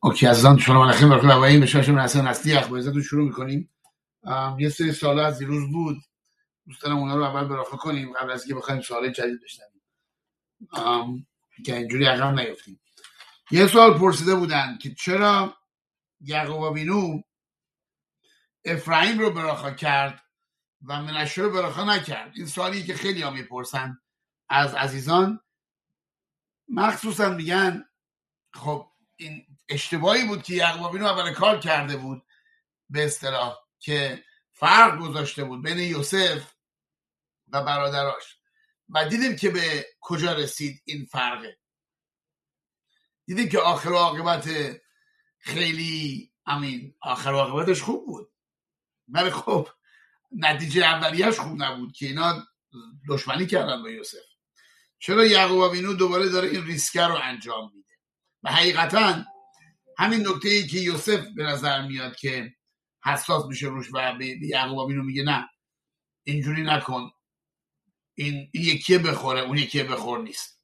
اوکی عزیزان سلام علیکم و رحمت به شما حسن هستی اخباراتو شروع می‌کنیم. یه سری سوالا از دیروز بود، دوست دارم اونا رو اول بررسی کنیم قبل از اینکه بخوایم سوال جدید بشنویم که اینجوری عقب نیفتیم. یه سوال پرسیده بودن که چرا یعقوب وینو افرایم رو براخا کرد و منشه رو براخا نکرد. این سوالی که خیلی ها میپرسن از عزیزان، مخصوصا میگن خب این اشتباهی بود که یعقوب وینو اول کار کرده بود، به اصطلاح که فرق گذاشته بود بین یوسف و برادراش و دیدیم که به کجا رسید این فرقه. دیدیم که آخر عاقبت خیلی آخر عاقبتش خوب بود، ولی خب نتیجه اولیش خوب نبود که اینا دشمنی کردن با یوسف. چرا یعقوب وینو دوباره داره این ریسک رو انجام میده؟ و حقیقتا همین نکته‌ای که یوسف به نظر میاد که حساس میشه روش و به یعقوب وینو میگه نه اینجوری نکن، این یکیه بخوره اون یکیه بخور نیست.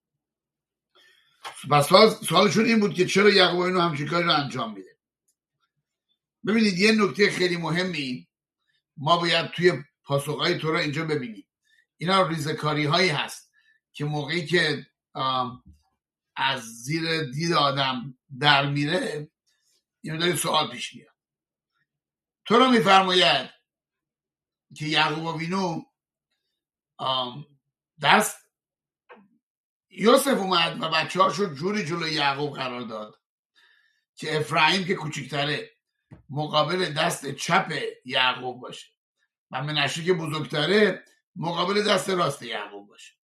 بس سوالشون این بود که چرا یعقوب وینو همچین کاری رو انجام میده. ببینید یه نکته خیلی مهمی ما باید توی پاسخهای تورا اینجا ببینیم. اینا ریزکاری هایی هست که موقعی که از زیر دید آدم در میره اینو داری سوال پیش میاد. تورا میفرماید که یعقوب وینو دست یوسف اومد و بچه هاشو جوری جلوی یعقوب قرار داد که افرایم که کوچکتره مقابل دست چپ یعقوب باشه و منشه که بزرگتره مقابل دست راست یعقوب باشه.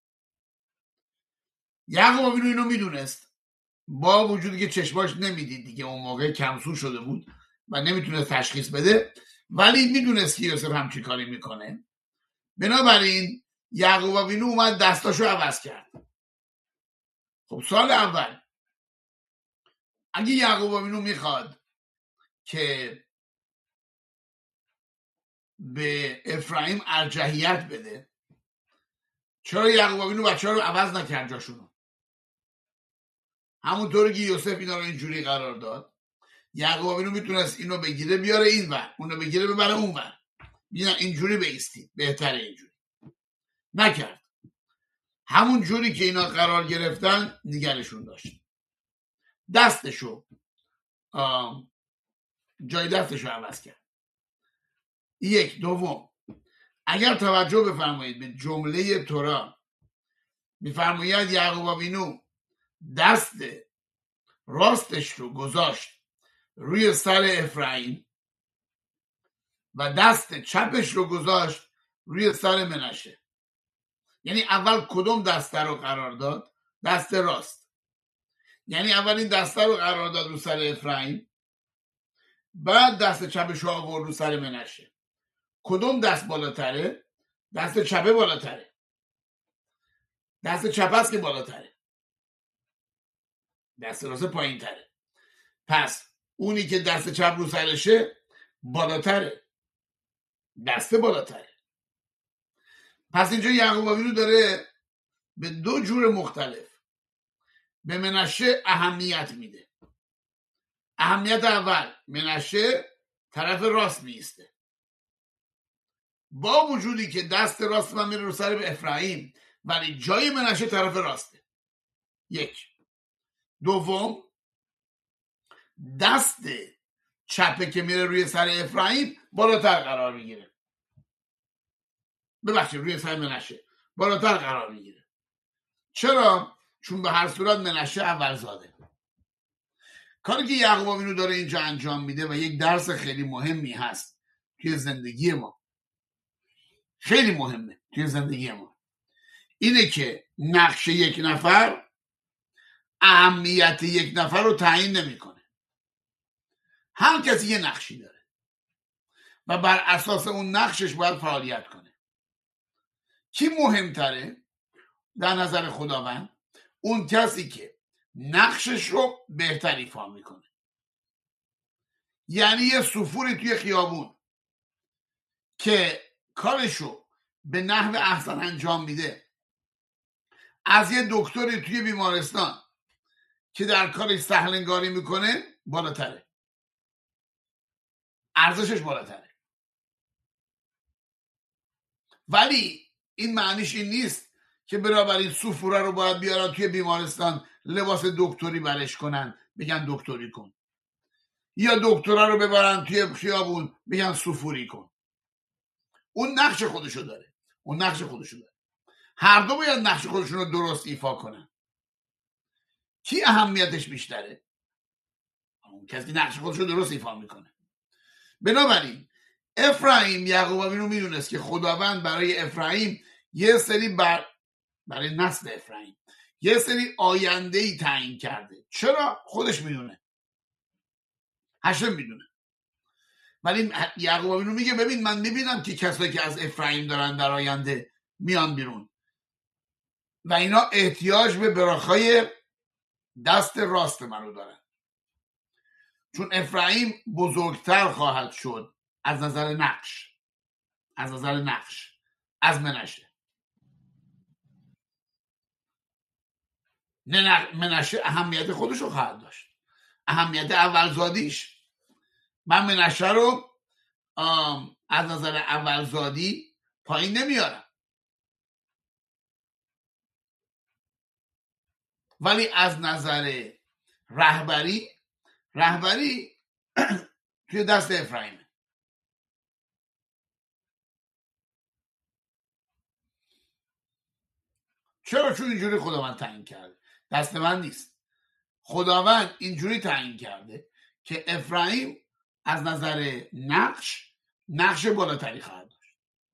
یعقوب وینو اینو میدونست، با وجودی که چشماش نمیدید دیگه، اون موقع کمسو شده بود و نمیتونست تشخیص بده، ولی میدونست که یوسف همچی کاری میکنه. بنابراین یعقوب وینو اومد دستاشو عوض کرد. خب سال اول اگه یعقوب وینو میخواد که به افرایم ارجحیت بده، چرا یعقوب وینو بچه ها رو عوض نکرد جاشونو؟ همونطوری که یوسف اینا رو اینجوری قرار داد، یعقوب وینو میتونست اینو بگیره بیاره این ور، اونو بگیره ببره اون ور، میگن اینجوری بیستید بهتره، اینجوری نکرد. همون جوری که اینا قرار گرفتن نگرشون داشت، دستشو جای دستشو عوض کرد. یک. دوم، اگر توجه بفرمایید به جمله تورا، میفرماید یعقوب وینو دست راستش رو گذاشت روی سر افرایم و دست چپش رو گذاشت روی سر منشه. یعنی اول کدوم دسته رو قرار داد؟ دست راست. یعنی اول این دسته رو قرار داد رو سر افرایم، بعد دست چپش رو آورد رو سر منشه. کدوم دست بالاتره؟ دست چپه بالاتره. دست چپ است که بالاتره، دست راست پایین تره. پس اونی که دست چپ رو سرشه بالاتره، دست بالاتره. پس اینجا یعقوب وینو داره به دو جور مختلف به منشه اهمیت میده. اهمیت اول، منشه طرف راست میسته، با وجودی که دست راست من میره رو سر به افرایم، ولی جای منشه طرف راسته. یک. دوم، دست چپه که میره روی سر افرایم بالاتر قرار میگیره، ببخشید روی سر منشه بالاتر قرار میگیره. چرا؟ چون به هر صورت منشه اول زاده. کاری که یعقوب وینو داره اینجا انجام میده و یک درس خیلی مهمی هست توی زندگی ما، خیلی مهمه توی زندگی ما، اینه که نقش یک نفر اهمیت یک نفر رو تعیین نمیکنه. هر کسی یه نقشی داره و بر اساس اون نقشش باید فعالیت کنه. کی مهمتره در نظر خداوند؟ اون کسی که نقشش رو بهتر ایفا میکنه. یعنی یه سفوری توی خیابون که کارشو به نحو احسن انجام میده، از یه دکتری توی بیمارستان که در کارش سهلنگاری میکنه بالاتره، ارزشش بالاتره. ولی این معنیش این نیست که بنابراین سوفوره رو باید بیارن توی بیمارستان لباس دکتری برش کنن بگن دکتری کن، یا دکترا رو ببرن توی خیابون بگن سوفوری کن. اون نقش خودشو داره، هر دو باید نقش خودشون رو درست ایفا کنن. کی اهمیتش بیشتره؟ اون کسی نقش خودشو درست ایفا میکنه. بنابراین افرایم، یعقوب اینو میدونست که خداوند برای افرایم یه سری برای نسل افرایم یه سری آینده‌ای تعیین کرده. چرا؟ خودش میدونه، هشم میدونه. ولی یعقوب اینو میگه ببین من میبینم که کسایی که از افرایم دارن در آینده میان بیرون و اینا احتیاج به براخای دست راست منو دارن، چون افرایم بزرگتر خواهد شد از نظر نقش از منشه. منشه اهمیت خودشو خواهد داشت، اهمیت اولزادیش. من منشه رو از نظر اولزادی پایین نمیارم، ولی از نظر رهبری توی دست افرایمه. چرا؟ چون اینجوری خداوند تعیین کرده، دست من نیست. خداوند اینجوری تعیین کرده که افرایم از نظر نقش بالاتری خواهد داشت.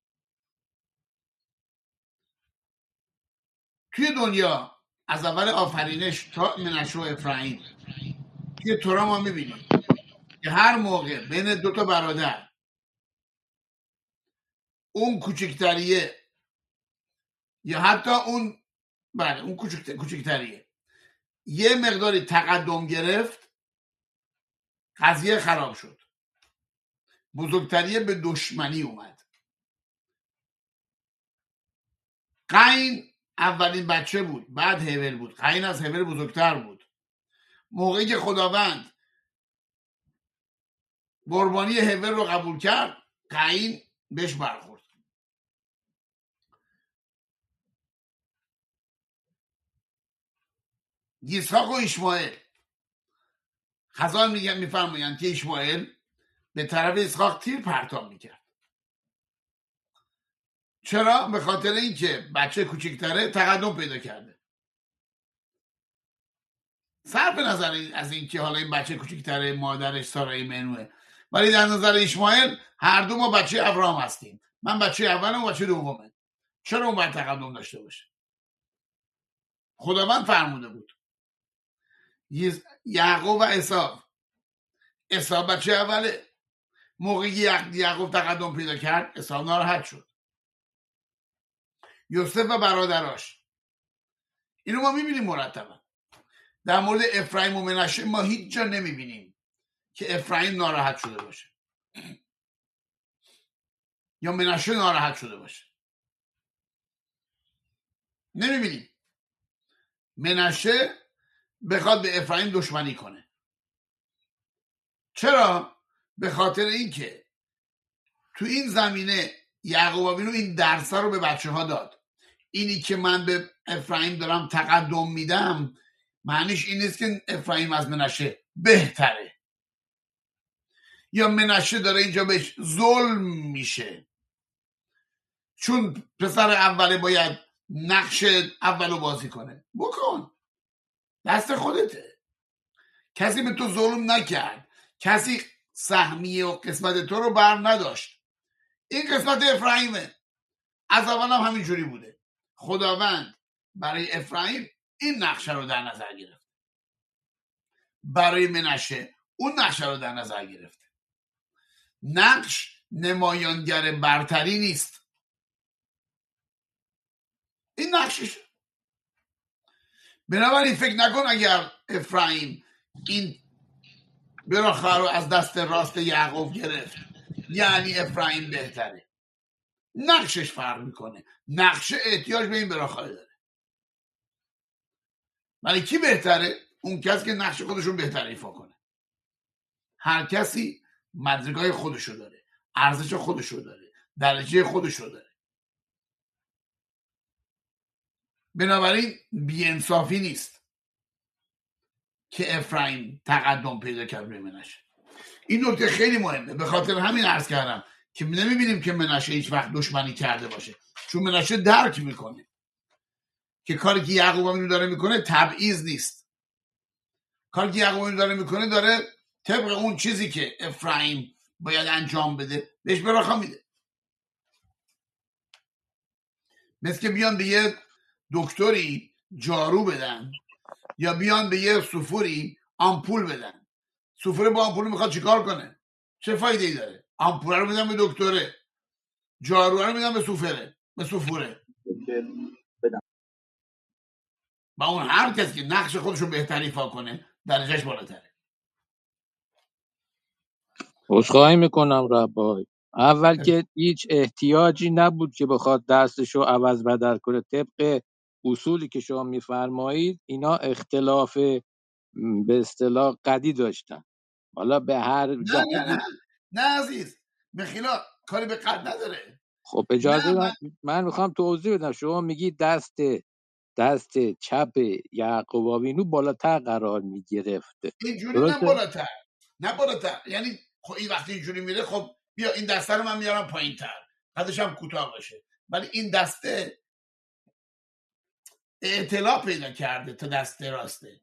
توی دنیا از اول آفرینش تا منشه و افرایم توی تورا ما میبینیم که هر موقع بین دو تا برادر اون کوچکتریه یا حتی اون کوچکتریه یه مقداری تقدم گرفت، قضیه خراب شد، بزرگتریه به دشمنی اومد. قاین اولین بچه بود، بعد هابیل بود. قاین از هابیل بزرگتر بود. موقعی که خداوند قربانی هابیل رو قبول کرد، قاین بهش برخورد. اسحاق و اسماعیل، خزان میفرمایند که اسماعیل به طرف اسحاق تیر پرتاب میکرد. چرا؟ به خاطر اینکه بچه کوچکتره تقدم پیدا کرده. صرف نظر از اینکه حالا این بچه کوچکتره مادرش سارای منوه، ولی در نظر اسماعیل هر دو ما بچه ابراهام هستیم، من بچه اولم و بچه دومه، چرا اون باید تقدم داشته باشه؟ خداوند فرموده بود. یعقوب و عیسی بچه اوله. موقعی یعقوب تقدم پیدا کرد، عیسی ناراحت شد. یوسف و برادراش، اینو ما میبینیم مرتبا. در مورد افرایم و منشه ما هیچ جا نمیبینیم که افرایم ناراحت شده باشه یا منشه ناراحت شده باشه، نمیبینیم. منشه بخواد به افرایم دشمنی کنه. چرا؟ به خاطر اینکه تو این زمینه یعقوب اینو این درس رو به بچه ها داد. اینی که من به افرایم دارم تقدم میدم معنیش این نیست که افرایم از منشه بهتره یا منشه داره اینجا بهش ظلم میشه، چون پسر اوله باید نقش اولو بازی کنه. بکن، دست خودته. کسی به تو ظلم نکرد، کسی سهمیه و قسمت تو رو بر نداشت. این قسمت افرایمه، از اول هم همینجوری بوده. خداوند برای افرایم این نقشه رو در نظر گرفت، برای منشه اون نقشه رو در نظر گرفته. نقش نمایانگر برتری نیست، این نقشش. بنابراین فکر نکن اگر افرایم این براخه رو از دست راست یعقوب گرفت یعنی افرایم بهتره. نقشش فرق میکنه، نقشه احتیاج به این براخه داره. ولی کی بهتره؟ اون کسی که نقش خودشون بهتر ایفا کنه. هر کسی مدرکای خودشو داره، ارزش خودشو داره، درجه خودشو داره. بنابراین بی‌انصافی نیست که افرایم تقدم پیدا کرد روی منشه. این نکته خیلی مهمه، به خاطر همین عرض کردم که نمیبینیم که منشه هیچ وقت دشمنی کرده باشه، چون منشه درک میکنه که کاری که یعقوب اینو داره میکنه تبعیض نیست. کاری که یعقوب اینو داره میکنه داره طبق اون چیزی که افرایم باید انجام بده بهش براخا میده. مثل که بیان به یه دکتری جارو بدن یا بیان به یه سوفوری آمپول بدن. سوفوره با آمپول میخواد چیکار کنه؟ چه فایده ای داره؟ آمپول رو میدن به دکتره، جارو رو میدن به سوفوره. با اون هر کسی که نقش خودش رو بهتر ایفا کنه درجهش بالاتره. عذرخواهی میکنم ربای، اول که هیچ احتیاجی نبود که بخواد دستشو عوض بدل کنه. طبق اصولی که شما میفرمایید اینا اختلاف به اصطلاح قدی داشتن. حالا به هر نه عزیز، مخیلا کاری به قد نداره. خب اجازه من میخوام توضیح بدم. شما میگی دست چپ یعقوب آوینو بالاتر قرار میگرفته. اینجوری نه بالاتر، یعنی خب این وقتی اینجوری میره، خب بیا این دسته رو من میارم پایین تر، قدش هم کوتاه باشه، ولی این دسته اطلاع پیدا کرده تا دسته راسته.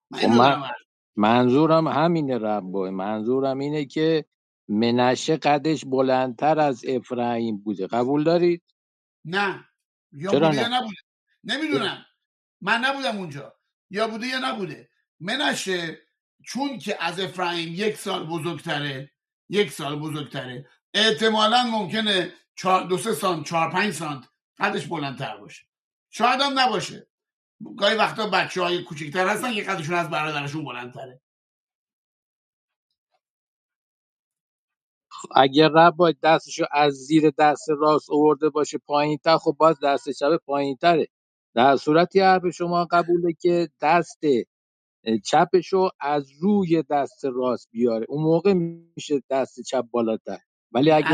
منظورم همینه ربای، منظورم اینه که منشه قدش بلندتر از افرایم بوده. قبول دارید؟ نه، یا بوده یا نبوده، نمیدونم، من نبودم اونجا، یا بوده یا نبوده. منشه چون که از افرایم 1 سال بزرگتره احتمالاً ممکنه 2-3 سانت 4-5 سانت قدش بلندتر باشه، شاید هم نباشه. گاهی وقتا بچه‌های کوچیک‌تر هستن که قدشون از برادرشون بلندتره. اگر ربای دستشو از زیر دست راست آورده باشه پایین‌تر، خب باز دست چپ پایین‌تره. در صورتی حرف شما قبوله که دست چپشو از روی دست راست بیاره، اون موقع میشه دست چپ بالاتر. ولی اگه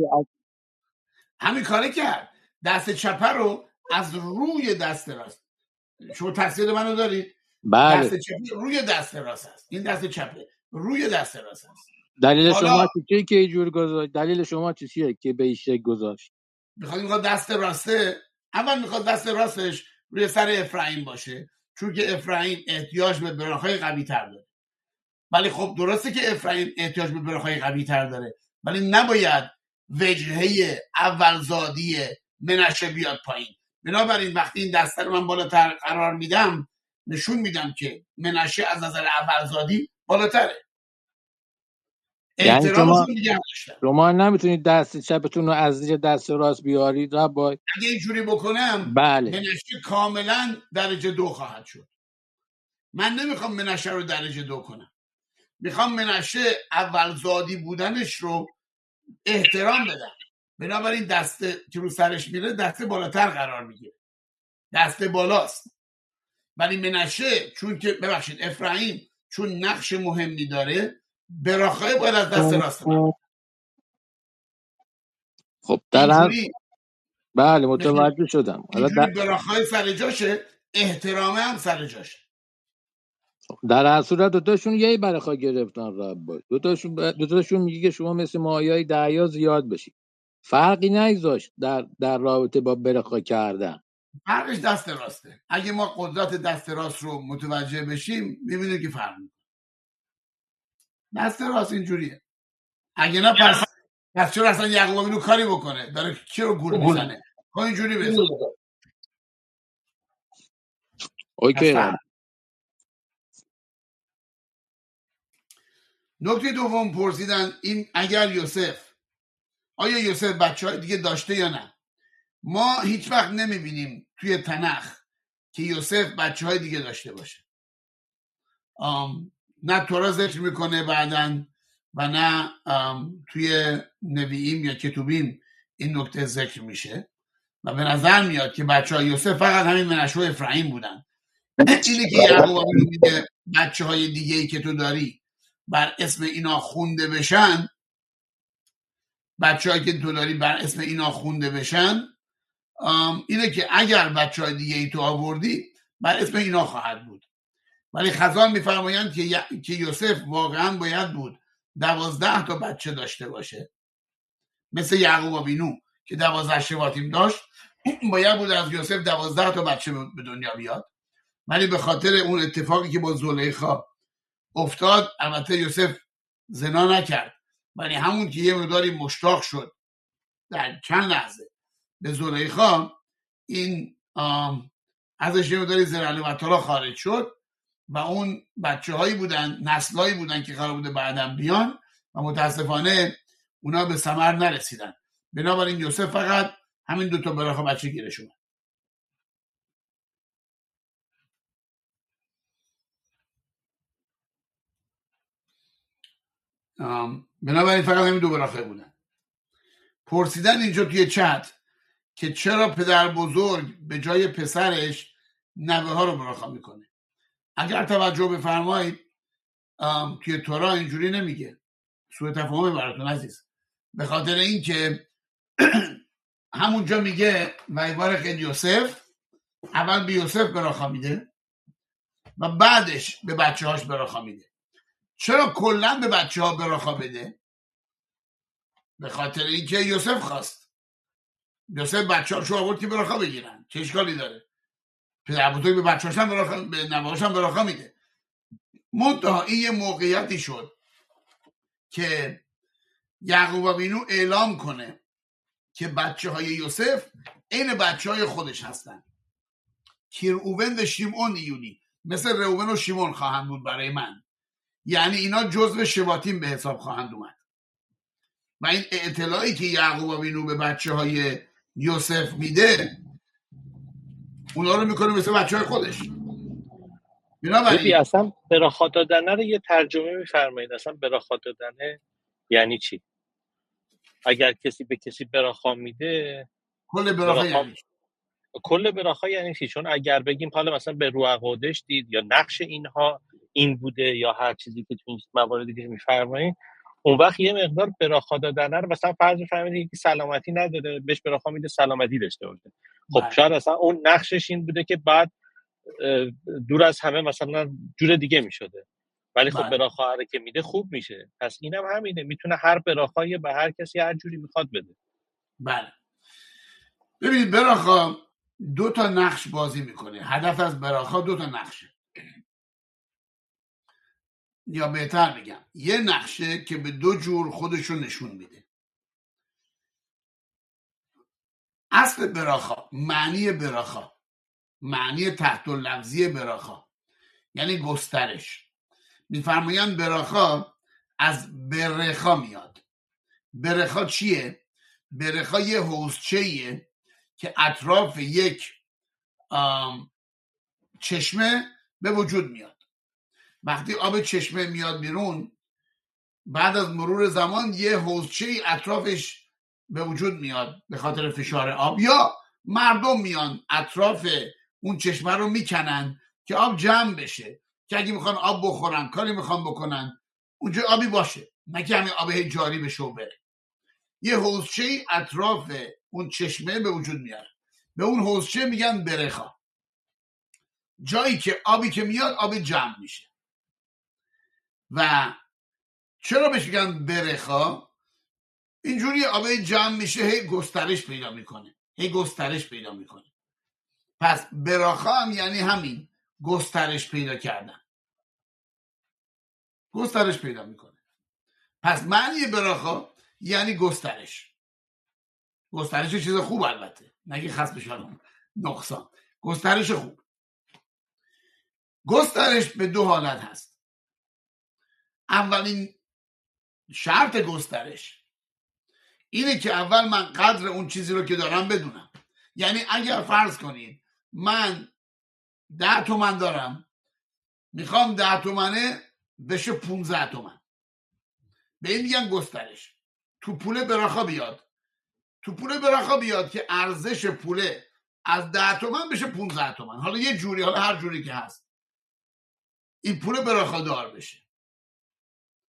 همین کاره کرد، دست چپ رو از روی دست راست. شما تصویر منو دارید؟ بله. دست چپ روی دست راست هست، این دست چپه روی دست راست هست. دلیل شما چیه که اینجور گذاشت؟ دلیل شما چیه که به این شکل گذاشت؟ میخواد دست راسته، اول میخواد دست راستش روی سر افرایم باشه، چون که افرایم احتیاج به براخای قوی تر داره. ولی خب درسته که افرایم احتیاج به براخای قوی تر داره، ولی نباید وجهه اولزادی منشه بیاد پایین. بنابراین وقتی این دسته رو من بالاتر قرار میدم، نشون میدم که منشه از نظر اولزادی بالاتره. یعنی شما نمیتونید دست چپتون رو از زیر دست راست بیارید ربای؟ اگه اینجوری بکنم بله، منشه کاملا درجه 2 خواهد شد. من نمیخوام منشه رو درجه 2 کنم، میخوام منشه اولزادی بودنش رو احترام بدم. بنابراین دسته که رو سرش میره دسته بالاتر قرار میگیره، دسته بالاست. ولی منشه چون که افرایم چون نقش مهمی داره، براخای باید از دست راست کنه. خب بله متوجه شدم. اینجوری براخای سر جاشه، احترامه هم سر جاشه. در هر صورت دوتاشون یه برخا گرفتن ربای. دوتاشون میگه که شما مثل مایای دریا زیاد بشید. فرقی نگذاشت در رابطه با برخا کردن. فرقش دست راسته. اگه ما قدرت دست راست رو متوجه بشیم میبینیم که فرق میکنه. دست راست اینجوریه. اگه نه پس چرا اصلا یعقوب اینو کاری بکنه؟ داره کی رو گول میزنه؟ خب اینجوری بزن. اوکی. نکته دوم پرسیدن این اگر یوسف، آیا یوسف بچه‌های دیگه داشته یا نه؟ ما هیچ وقت نمیبینیم توی تنخ که یوسف بچه‌های دیگه داشته باشه. نه تورا ذکر میکنه بعدن و نه توی نوییم یا کتوبیم این نکته ذکر میشه و به نظر میاد که بچه‌های یوسف فقط همین منشه و افرایم بودن. اینی که یعقوب میگه بچه‌های دیگه‌ای که تو داری بر اسم اینا خونده بشن، بچه‌هایی که دلاری بر اسم اینا خونده بشن، اینه که اگر بچه‌های دیگه ای تو آوردی بر اسم اینا خواهد بود. ولی خزان میفرمایند که یوسف واقعا باید بود 12 تا بچه داشته باشه، مثل یعقوب آوینو که 12 شباطیم داشت، باید بود از یوسف 12 تا بچه به دنیا بیاد. ولی به خاطر اون اتفاقی که با زلیخا افتاد، البته یوسف زنا نکرد، ولی همون که یه مقداری مشتاق شد در چند لحظه به زلیخا، این ازش یه مقداری زرعه و طلا خارج شد و اون بچه هایی بودن، نسلایی بودن که قرار بوده بعدم بیان و متاسفانه اونا به ثمر نرسیدن. بنابراین یوسف فقط همین 2 تا براخه بچه گیرش اومد. بنابراین فقط همین 2 براخه بودن. پرسیدن اینجا توی چت که چرا پدر بزرگ به جای پسرش نوه ها رو براخه میکنه. اگر توجه بفرمایید توی تورا اینجوری نمیگه، سوء تفاهم براتون عزیز، به خاطر این که همونجا میگه و یبارک یوسف، اول به یوسف براخه میده و بعدش به بچه هاش براخه میده. چرا کلا به بچه ها براخه بده؟ به خاطر اینکه یوسف خواست. یوسف بچه هاشو آورد که براخه بگیرن، چه اشکالی داره؟ پدر بزرگ به بچه هاشم براخه، به نوه هاشم براخه میده. منتها این یه موقعیتی شد که یعقوب آوینو اعلام کنه که بچه های یوسف این بچه های خودش هستن. کیروون و شیمون یونی، مثل روبن و شیمون خواهند بود برای من، یعنی اینا جزو شباطیم به حساب خواهند اومد. و این اطلاعی که یعقوب آوینو به بچه های یوسف میده، اونا رو میکنه مثل بچه های خودش. ببین اصلا براخا دادنه رو یه ترجمه میفرمایید. اصلا براخا دادنه یعنی چی؟ اگر کسی به کسی براخا میده، کل براخا یعنی کل براخا یعنی چی؟ چون اگر بگیم حالا مثلا به روح قدش دید یا نقش اینها این بوده یا هر چیزی که تو این مواردی که میفرمایید، اون وقت یه مقدار براخا دادنه رو مثلا فرض بفرمایید که سلامتی نداره، بهش براخا میده سلامتی داشته باشه. خب شاید اصلا اون نقشش این بوده که بعد دور از همه مثلا جور دیگه میشده، ولی خب براخا هر که میده خوب میشه. پس اینم همینه، میتونه هر براخایی به هر کسی هر جوری میخواد بده. بله. ببینید براخا 2 تا نقش بازی میکنه. هدف از براخا 2 تا نقشه، یا بهتر بگم یه نقشه که به 2 جور خودشو نشون میده. اصل براخا، معنی براخا، معنی تحت اللفظی براخا یعنی گسترش. میفرمایند براخا از برخا میاد. برخا چیه؟ برخا یه حوضچه‌ایه که اطراف یک چشمه به وجود میاد. وقتی آب چشمه میاد بیرون، بعد از مرور زمان یه حوضچه‌ای اطرافش به وجود میاد به خاطر فشار آب، یا مردم میان اطراف اون چشمه رو میکنن که آب جمع بشه، که اگه میخوان آب بخورن، کاری میخوان بکنن، اونجا آبی باشه، نه که همین آب جاری بشه و بره. یه حوضچه‌ای اطراف اون چشمه به وجود میاره، به اون حوضچه میگن برخا. جایی که آبی که میاد آب جمع میشه. و چرا بهش میگن برخا؟ اینجوری آب جمع میشه، هی گسترش پیدا میکنه، هی گسترش پیدا میکنه. پس براخا هم یعنی همین، گسترش پیدا کردن، گسترش پیدا میکنه. پس معنی براخا یعنی گسترش. گسترش چیز خوب، البته نگه خاص بشارم نقصان، گسترش خوب. گسترش به 2 حالت هست. اولین شرط گسترش اینه که اول من قدر اون چیزی رو که دارم بدونم. یعنی اگر فرض کنید من 10 تومن دارم، میخوام 10 تومنه بشه 15 تومن، به این میگن گسترش. تو پول براخا بیاد، تو پول براخا بیاد که ارزش پوله از 10 تومن بشه 15 تومن، حالا یه جوری، حالا هر جوری که هست، این پول براخا دار بشه.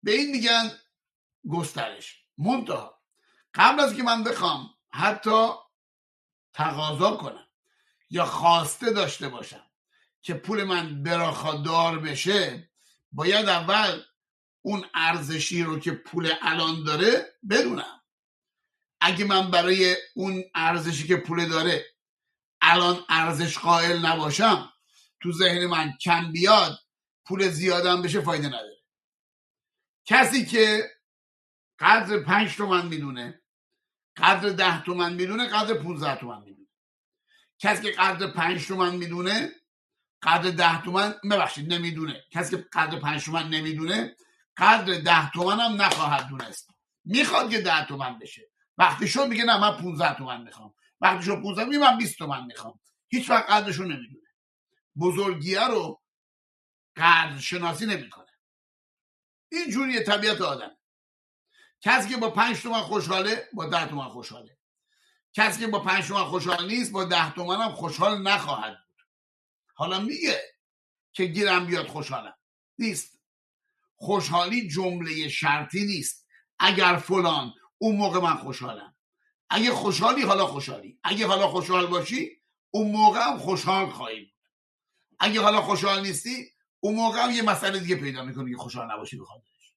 به این میگن گسترش. منتها قبل از که من بخوام حتی تقاضا کنم یا خواسته داشته باشم که پول من براخادار بشه، باید اول اون ارزشی رو که پول الان داره بدونم. اگه من برای اون ارزشی که پول داره الان ارزش قائل نباشم، تو ذهن من کم بیاد، پول زیادم بشه، فایده نداره. کسی که قدر 5 تومن میدونه، قدر 10 تومن میدونه، قدر 15 تومن میدونه. کسی که قدر 5 تومن میدونه، قدر 10 تومن نمیدونه. کسی که قدر 5 تومن نمیدونه، قدر 10 تومن هم نخواهد دونست. میخواد که 10 تومن بشه، وقتی شد میگه نه من 15 تومن میخوام، وقتی شد 15 میگه من 20 تومن میخوام. هیچ وقت قدرشو نمیدونه. بزرگیه رو قدر شناسی نمیکنه. این جوریه طبیعت آدم. کسی که با 5 تومن خوشحاله، با 10 تومن خوشحاله. کسی که با 5 تومن خوشحال نیست، با 10 تومن هم خوشحال نخواهد بود. حالا میگه که گیرم بیاد خوشحالم. نیست. خوشحالی جمله شرطی نیست. اگر فلان، اون موقع من خوشحالم. اگه خوشحالی حالا خوشحالی. اگه حالا خوشحال باشی، اون موقع هم خوشحال خواهی بود. اگه حالا خوشحال نیستی، اون موقع هم یه مسئله دیگه پیدا میکنی که خوشحال نباشی بخاطرش.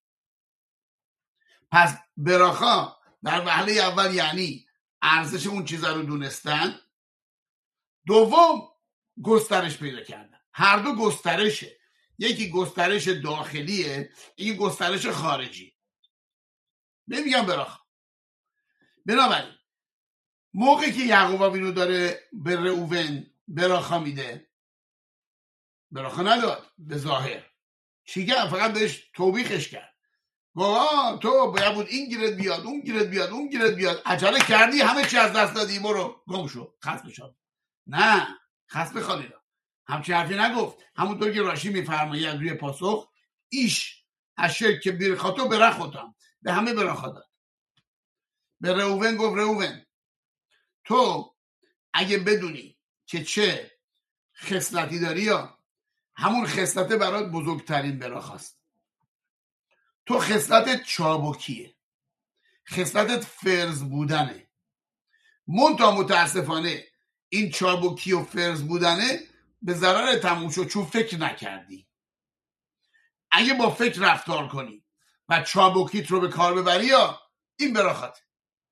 پس براخا در وهله اول یعنی ارزش اون چیزا رو دونستن. دوم گسترش پیدا کردن. هر دو گسترشه. یکی گسترش داخلیه، یکی گسترش خارجی. نمیگم براخا. بنابراین موقعی که یعقوب وینو داره به رئوون براخا میده، براخا نداد به ظاهر. چی کرد؟ فقط بهش توبیخش کرد. گفت تو باید بود این گیرت بیاد، اون گیرت بیاد، اون گیرت بیاد، عجله کردی، همه چی از دست دادی، برو گم شو، خسب شد. نه، خسب خالی. همچین حرفی نگفت. همونطور که راشی میفرماید روی پاسخ، ایش اشر که برخاتو برخوتم، به همه براخا داد. به رئوون گفت رئوون تو اگه بدونی که چه خصلتی داری، یا همون خصلت برات بزرگترین براخاست. تو خصلتت چابکیه، خصلتت فرض بودنه. منتها متاسفانه این چابکی و فرض بودنه به ضرر تموم شد، چون فکر نکردی. اگه با فکر رفتار کنی و چابکیت رو به کار ببری، یا این براخات.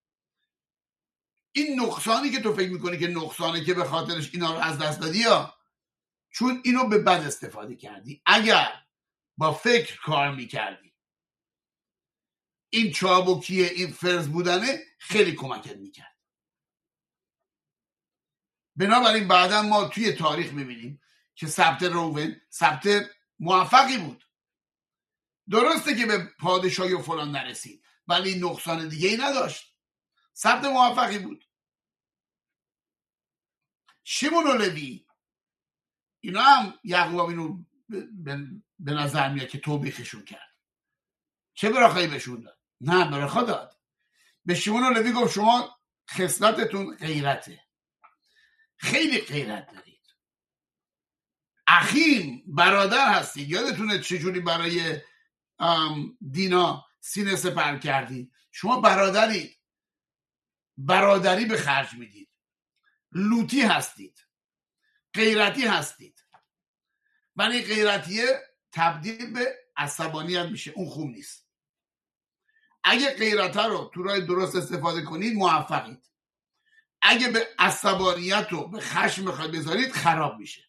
این نقصانی که تو فکر میکنی که نقصانه، که به خاطرش اینا رو از دست دادی، یا چون اینو به بد استفاده کردی. اگر با فکر کار میکردی، این چابکیه، این فرض بودنه خیلی کمکت میکرد. بنابراین بعدا ما توی تاریخ میبینیم که سبت رئوون سبت موفقی بود. درسته که به پادشاهی و فلان نرسید، ولی نقصان دیگه ای نداشت. سبت موفقی بود. شیمون و لوی، اینا هم یعقوب اینو به نظر میاد که توبیخشون کرد. چه براخایی بهشون داد؟ نه، براخا داد. به شیمون و لوی گفت شما خصلتتون غیرته، خیلی غیرت دارید، اخیم برادر هستید. یادتونه چجوری برای دینا سینه سپر کردید؟ شما برادرید، برادری به خرج میدید، لوتی هستید، غیرتی هستید. ولی غیرتیه تبدیل به عصبانیت میشه، اون خوب نیست. اگه غیرت رو تو راه درست استفاده کنید موفقید. اگه به عصبانیت رو به خشم بخواید بذارید خراب میشه.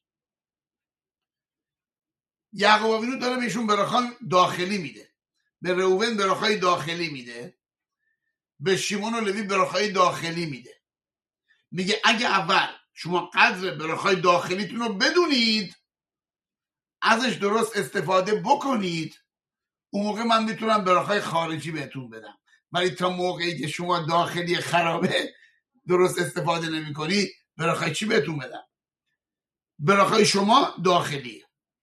یعقوب وینو داره بهشون براخای داخلی میده. به رئوون براخای داخلی میده، به شیمون و لوی براخای داخلی میده. میگه اگه اول شما قدر براخای داخلیتون رو بدونید، ازش درست استفاده بکنید، اون موقع من میتونم براخای خارجی بهتون بدم. ولی تا موقعی که شما داخلی خرابه، درست استفاده نمی کنید، براخای چی بهتون بدم؟ براخای شما داخلیه.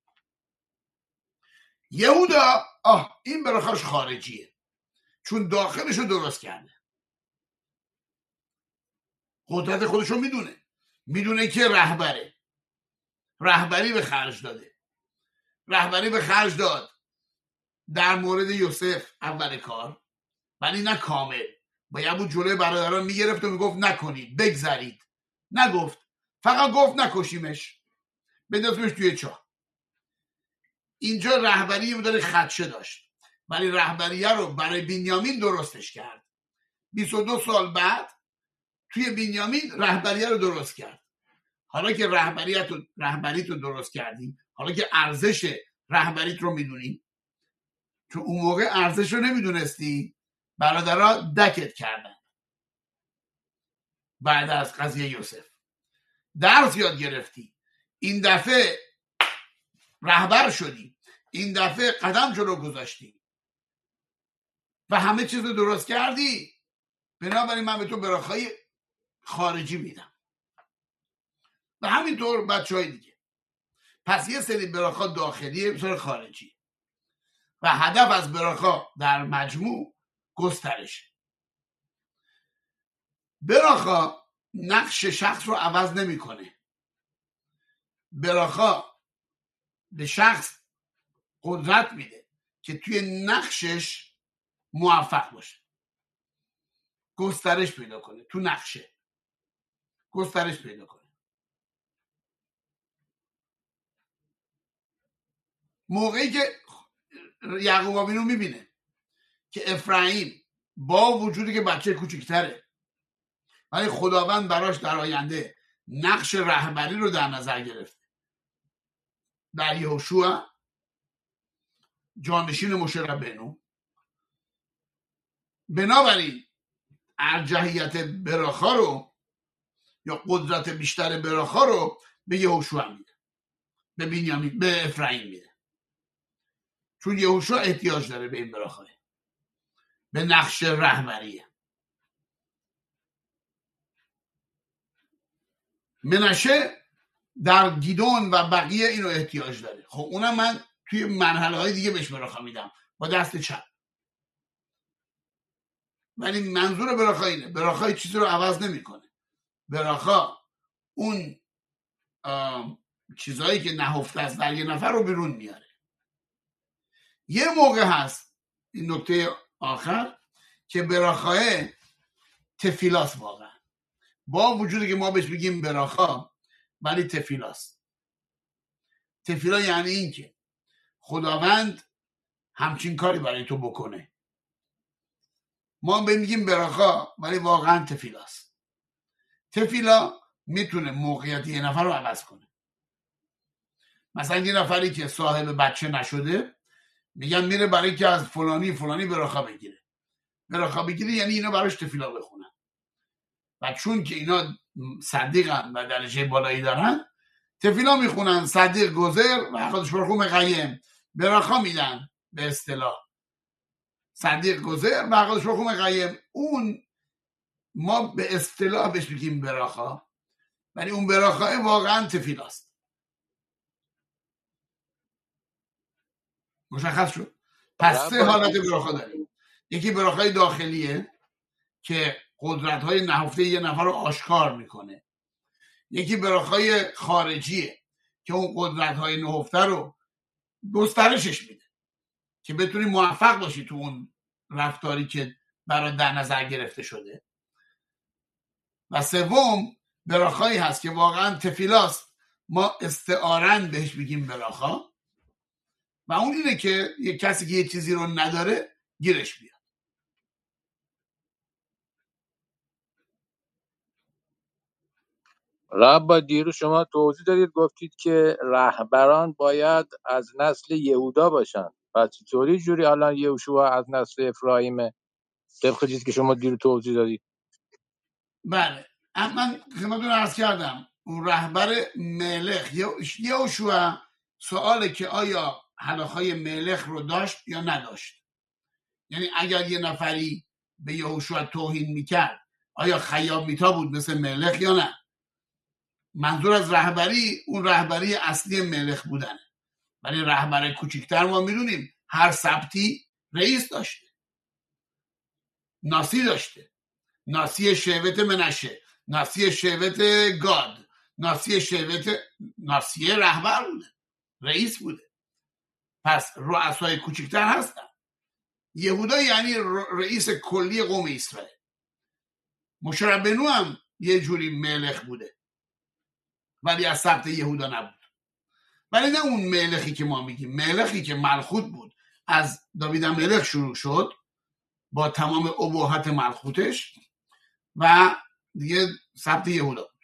یهودا این براخاش خارجیه، چون داخلشو درست کرده. قدرت خودشو میدونه که رهبری به خرج داده. رهبری به خرج داد در مورد یوسف اول کار، ولی نه کامل. باید بود جلوی برادران میگرفت و میگفت نکنید، بگذرید. نگفت، فقط گفت نکشیمش، بندازیمش توی چاه. اینجا رهبری مدار خدشه داشت، ولی رهبریه رو برای بنیامین درستش کرد. 22 سال بعد توی بنیامین رهبریه رو درست کرد. حالا که رهبریت رو درست کردی، حالا که ارزش رهبریت رو میدونی، چون اون موقع ارزش رو نمیدونستی، برادرها دکت کردن. بعد از قضیه یوسف درس یاد گرفتی، این دفعه رهبر شدی، این دفعه قدم جلو گذاشتی و همه چیز رو درست کردی. بنابراین من به تو براخای خارجی میدم و همینطور بچه های دیگه. پس یه سری براخا داخلی، یه سری خارجی، و هدف از براخا در مجموع گسترش. براخا نقش شخص رو عوض نمیکنه. براخا به شخص قدرت میده که توی نقشش موفق باشه، گسترش پیدا کنه، تو نقشه گسترش پیدا کنه. موقعی که یعقوب اینو میبینه که افرایم با وجودی که بچه کوچکتره، ولی خداوند براش در آینده نقش رهبری رو در نظر گرفته، در یهوشوع جانشین موشه ربینو، بنابراین ارجحیت براخا رو یا قدرت بیشتر براخا رو به یهوشوع میده، به بنیامین، به افرایم میده، چون یهوشوع احتیاج داره به این براخا، به نقش رهبریه. منشه در گیدون و بقیه اینو احتیاج داره. خب اونم من توی مرحله های دیگه بهش براخا میدم با دست چپ، ولی منظور براخا اینه، براخا چیزی رو عوض نمیکنه. براخا اون چیزهایی که نهفته است در یه نفر رو بیرون میاره. یه موقع هست، این نکته آخر، که براخا تفیلاس، واقعا با وجودی که ما بهش بگیم براخا، ولی تفیلاس. تفیلا یعنی این که خداوند همچین کاری برای تو بکنه. ما بگیم براخا ولی واقعا تفیلاس. تفیلا میتونه موقعیت یه نفر رو عوض کنه. مثلا یه نفری که صاحب بچه نشده، میگن میره برای که از فلانی براخا بگیره. براخا بگیره یعنی اینا براش تفیلا بخونن، و چون که اینا صدیقن و درجه بالایی دارن، تفیلا میخونن، صدیق گذر و خودش برخوم قیم، براخا میدن. به اصطلاح صدیق گذر و خودش برخوم قیم. اون ما به اصطلاح بهش بگیم براخا، ولی اون براخا واقعا تفیلاست. مشخص شد؟ پس سه حالت براخا داریم. یکی براخای داخلیه که قدرت‌های نهفته یه نفر رو آشکار میکنه. یکی براخای خارجیه که اون قدرت‌های نهفته رو گسترشش میده که بتونی موفق باشی تو اون رفتاری که برای در نظر گرفته شده. و سوم براخایی هست که واقعا تفیلاست، ما استعارن بهش بگیم براخا، و اون اینه که یه کسی که یه چیزی رو نداره گیرش بیاد. ربا دیروز شما توضیح دادید، گفتید که رهبران باید از نسل یهودا باشن. پس چطوری جوری الان یهوشوا از نسل افرایمه، طبق چیزی که شما دیروز توضیح دادید؟ بله، من خدمتتون عرض کردم اون رهبر ملخ یهوشوا، سواله که آیا حلاخای ملخ رو داشت یا نداشت. یعنی اگر یه نفری به یهوشوا توهین میکرد، آیا خیام میتا بود مثل ملخ یا نه؟ منظور از رهبری اون رهبری اصلی ملخ بودنه. ولی رهبر کوچکتر ما میدونیم هر سبتی رئیس داشته، ناسی داشته، ناسی شبت منشه، ناسی شبت گاد، ناسی رهبر بوده، رئیس بوده. پس رؤسای کوچکتر هستن. یهودا یعنی رئیس کلی قوم اسرائیل. موشه ربنو هم یه جوری ملخ بوده ولی از سبط یهودا نبود، ولی نه اون ملخی که ما میگیم، ملخی که ملخوت بود. از داوید ملخ شروع شد با تمام ابهت ملخوتش و دیگه سبط یهودا بود.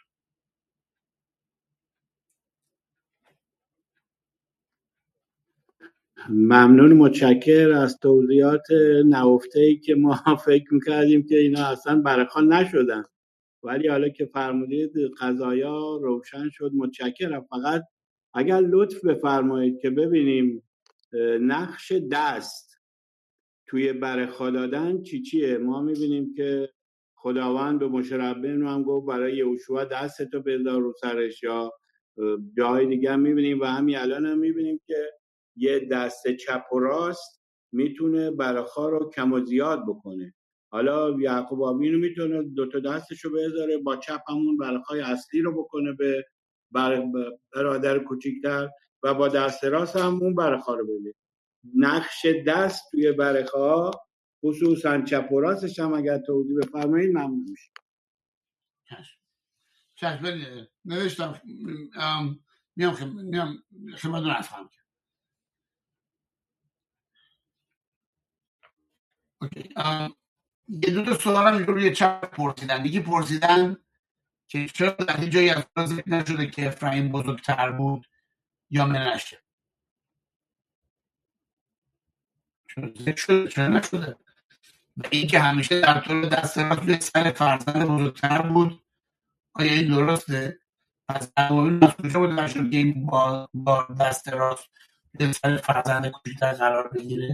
ممنون، متشکر از توضیحات نهفته‌ای که ما فکر میکردیم که اینا اصلا برخوان نشدن، ولی حالا که فرمودید قضایا روشن شد. متشکرم. فقط اگر لطف بفرمایید که ببینیم نقش دست توی برخا دادن چیه. ما میبینیم که خداوند به موشه ربی‌نو هم گفت برای یهوشوا دستتو بذار رو سرش، یا جای دیگه هم میبینیم و همین الان هم میبینیم که یه دست چپ و راست میتونه برخا رو کم و زیاد بکنه. حالا یعقوب آبینو میتونه دوتا دستشو بذاره، با چپ همون برخای اصلی رو بکنه به برادر کوچیکتر و با دست راست هم اون برخا رو بده. نقش دست توی برخا خصوصا چپ و راستش هم اگر توضیح بفرمایید ممنون میشه. چشم نوشتم، میام خدمتتون عرض کنم. یه دو سوال هم روی چپ پرسیدن. یکی پرسیدن که چرا در این جایی از ذکر نشده که افرایم بزرگتر بود یا منشه؟ چرا نشده؟ و این که همیشه در طول دست راست روی سر فرزند بزرگتر بود، آیا این درسته؟ پس اولین از کجا بود نشد که این با دست راست روی سر فرزند کوچکتر قرار بگیره؟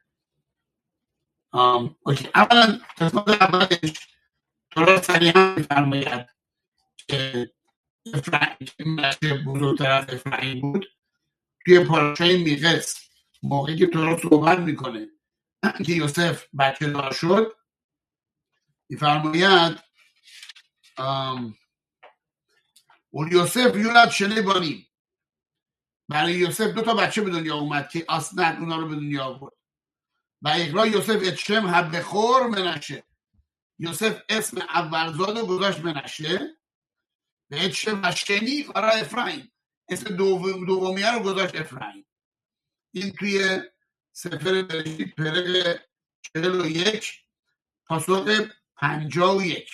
اوکی. اولا قسمت اولش درست صریحا میفرماید که افرایم بزرگتر از افرایم بود. توی پارچه میقس موقعی که تو صحبت میکنه که یوسف بچه دار شد، میفرماید اون یوسف یولد شنه بانیم، برای یوسف 2 بچه به دنیا اومد که اصلا اونا رو به دنیا آورد. و اقرا یوسف اتشم حب خور منشه، یوسف اسم اولزاد رو گذاشت منشه، و اتشم اشکنی قرار افرایم، اسم دومیه رو گذاشت افرایم. این توی سفر بریشید پرق 41 پاسخ 51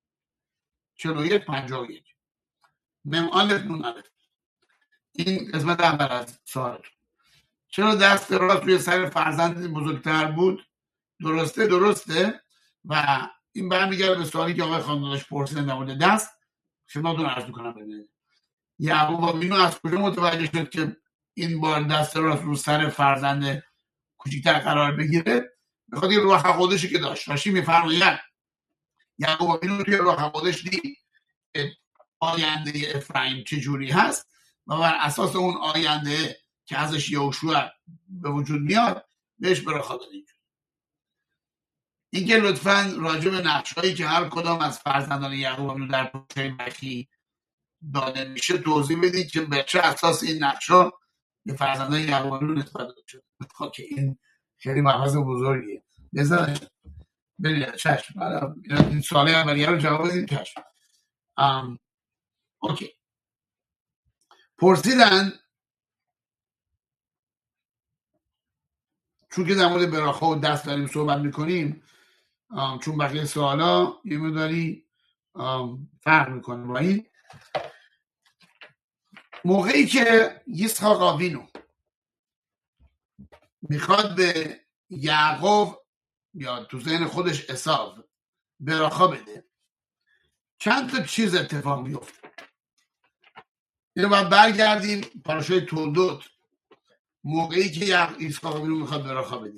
41 مم آلف نون آلف. این قسمت اول از سوال. چرا دست راست روی سر فرزند بزرگتر بود؟ درسته و این برمیگرده به سوالی که آقای خاندانش پرسیدن در مورد دست. خدمتتون عرض می‌کنم. ببینید یعقوب آبینو از کجا متوجه شد که این بار دست راست رو سر فرزند کوچیکتر قرار بگیره؟ به خاطر روح القدسی که داشت. راشی میفرماید یعقوب آبینو توی روح القدس دید آینده افرایم چجوری هست و بر اساس اون آینده که ازش یهوشوا به وجود میاد بهش برخا دادید. اینکه لطفاً راجع به نقشهایی که هر کدام از فرزندان یعقوب آبینو در پارچه مکی داده میشه توضیح بدید که به چه اساس این نقشا به فرزندان یعقوب آبینو نسبت داده شده. که این خیلی مبحث بزرگیه. بذارید ببینید. چشم. این سوال اولیه رو جواب بدید. چشم. اوکی. پرسیدن چون که در مورد براخا و دست داریم صحبت میکنیم، چون بقیه سوالا یه مداری فرق میکنه با این. موقعی که یسحاق آوینو میخواد به یعقوب یا تو ذهن خودش عیسی براخا بده، چند تا چیز اتفاق میفته. اینو باید برگردیم پاراشای تولدوت، موقعی که یسحاق آوینو میخواد براخا بده.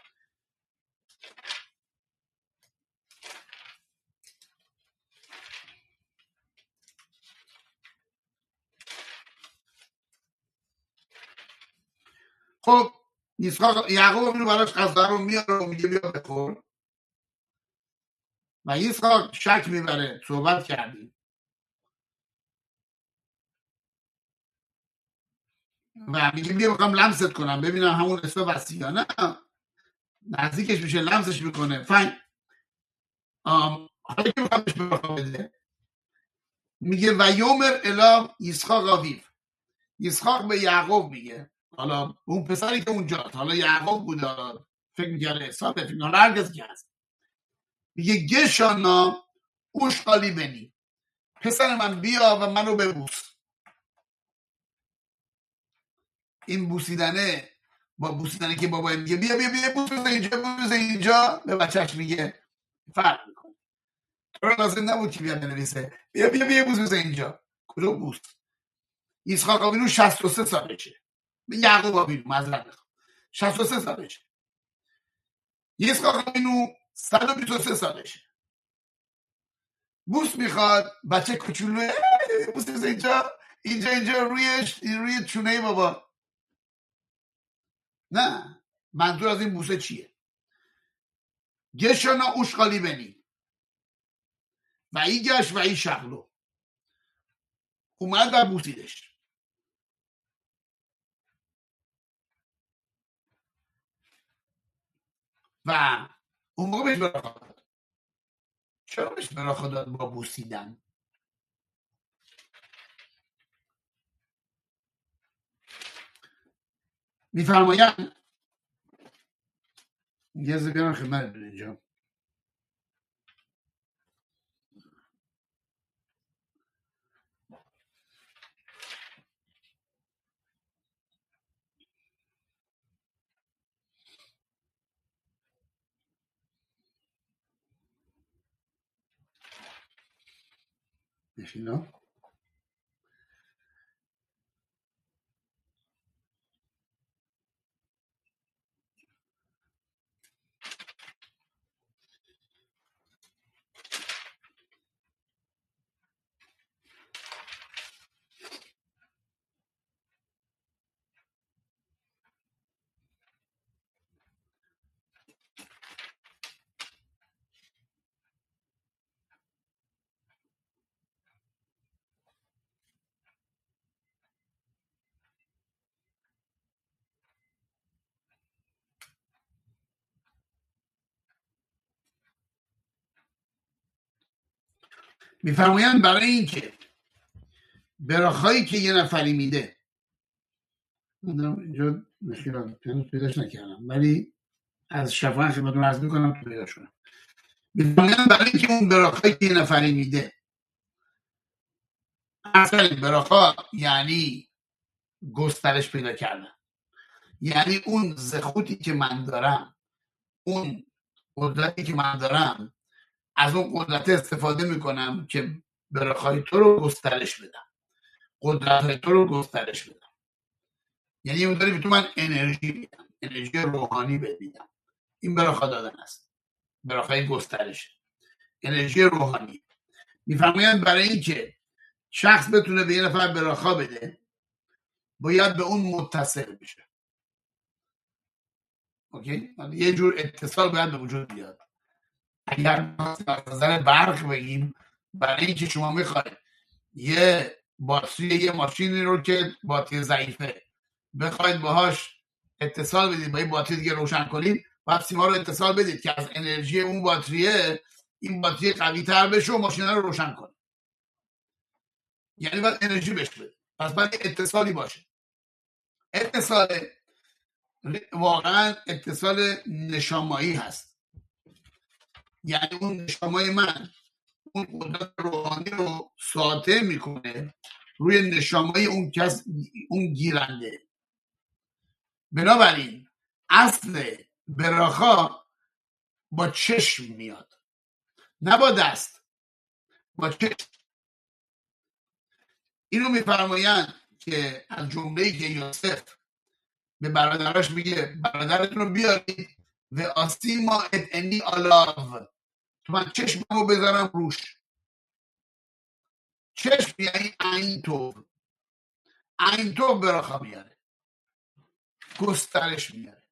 خب یعقوب آوینو براش غذا رو میاره و میگه بیا بخور و یسحاق شک میبره. صحبت کردیم و میگه بیا بخوام لمست کنم ببینم همون اسم وسیع یا نه. نزدیکش میشه، لمسش میکنه. فاین. حالا که میخوام بهش برخواه بده، میگه و یومر الی یسحاق آویو. یسحاق به یعقوب میگه، حالا اون پسری که اونجاست، حالا یعقوب بوده، فکر میکرده حساب، فکر میکنه هر کسی که هست، میگه گشانا اوشقالی بنی، پسر من بیا و منو ببوس. این بوسیدنه با بوسیدنه که بابا میگه بیا بیا بیا بوس اینجا، بوس اینجا، به بچهش میگه فرق میکنه. تو لازم نبود که بیا بنویسه بیا بیا بیا بوس اینجا. کجا بوس؟ اسحاق آوینو 63 سالشه. یعقوب آوینو معذرت میخوام 63 سالشه. اسحاق آوینو 123 سالشه. بوس میخواد، بچه کوچولو بوس اینجا اینجا روی چونه بابا. نه، منظور از این بوسه چیه؟ گشانا اوشقالی بنی و ای گشت و ای شغلو، اومد و بوسیدش. و اون موقع بهش براخا داد. چرا بهش براخا داد با بوسیدن؟ میفرمایند یه ذره بیارم خدمت اینجا. نشینا میفرمایند برای اینکه براخایی که یه نفری میده، اینجا مشکل پیداش نکردم ولی از شفاهن خدمتتون عرض میکنم تو پیداش کنم. میفرمایند برای اینکه اون براخایی که یه نفری میده، اصلا براخا یعنی گسترش پیدا کردن، یعنی اون زخوتی که من دارم، اون قدرتی که من دارم، از اون قدرت استفاده میکنم که براخای تو رو گسترش بدم، قدرت تو رو گسترش بدم. یعنی اون داری به تو من انرژی میدم، انرژی روحانی بدم. این براخا دادن است، براخای گسترش، انرژی روحانی. میفرمایند برای اینکه شخص بتونه به یه نفر براخا بده، باید به اون متصل بشه. اوکی؟ یه جور اتصال باید به وجود بیاد. اگر از نظر برق بگیم، برای اینکه شما میخواید یه باتری یه ماشینی رو که باتری ضعیفه بخواید باهاش اتصال بدید، با یه باتری دیگه روشن کنید، باید سیما رو اتصال بدید که از انرژی اون باتریه این باتری قوی تر بشه و ماشین رو روشن کنه. یعنی باید انرژی بهش بدید. پس باید اتصالی باشه. اتصال واقعا اتصال نشامایی هست. یعنی اون نشامای من اون قدرت روحانی رو ساطع میکنه روی نشامای اون کس، اون گیرنده. بنابراین اصل براخا با چشم میاد، نه با دست، با چشم. اینو میفرمایند که از جمله‌ای که یوسف به برادراش میگه برادرتون رو بیارید و آسیما اتنی آلاو، تو من چشممو بذارم روش. چشم یعنی عین تو، عین تو براخا میاره، گسترش میاره.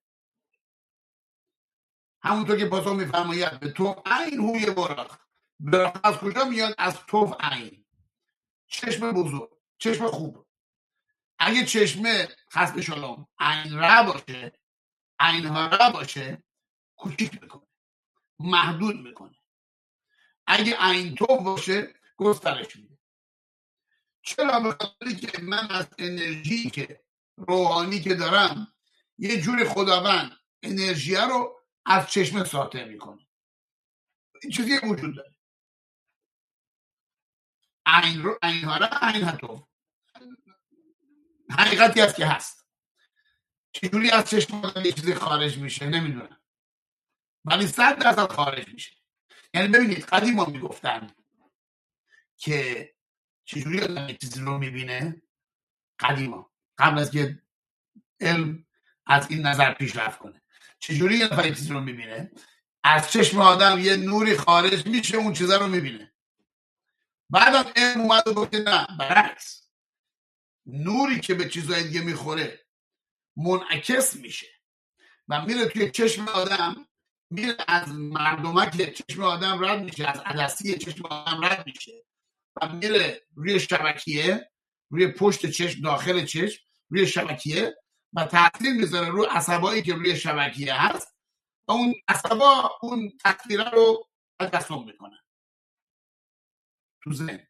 همونطور که پاسخ میفرماید به تو عین هوی براخ. براخ از کجا میاد؟ از تو عین، چشم بزرگ، چشم خوب. اگه چشمه خسب شلوم عین را باشه، عین ها را باشه، کوچیک میکنه، محدود میکنه. اگه عین تو باشه گسترش میده. چرا؟ به خاطری که من از انرژی که روحانی که دارم یه جور خداوند انرژی رو از چشمه ساطع میکنه. این چیزی وجود داره. عین ها را عین ها تو حقیقتی هست که هست. چجوری از چشم آدم یه چیزی خارج میشه نمیدونم، ولی 100% خارج میشه. یعنی ببینید قدیما میگفتن که چجوری آدم یه چیزی رو میبینه. قدیما قبل از که علم از این نظر پیشرفت کنه، چجوری یه نفر یه چیزی رو میبینه؟ از چشم آدم یه نوری خارج میشه، اون چیزا رو میبینه. بعدم علم اومد و گفت نه، برعکس، نوری که به چیزهای دیگه میخوره منعکس میشه و میره توی چشم آدم، میره از مردمک چشم آدم رد میشه، از عدسی چشم آدم رد میشه و میره روی شبکیه، روی پشت چشم، داخل چشم، روی شبکیه و تاثیر میذاره روی عصبایی که روی شبکیه هست و اون عصبا اون تصویره رو تجسم میکنن تو ذهن.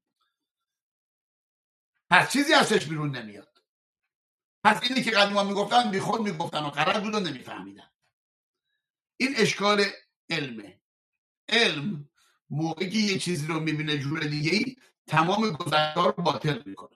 پس چیزی از چشم بیرون نمیاد. پس اینی که قدیما میگفتن بی خود میگفتن و غلط بود و نمیفهمیدن. این اشکال علمه. علم موقعی که یه چیزی رو میبینه جور دیگه ای، تمام گذشته رو باطل میکنه.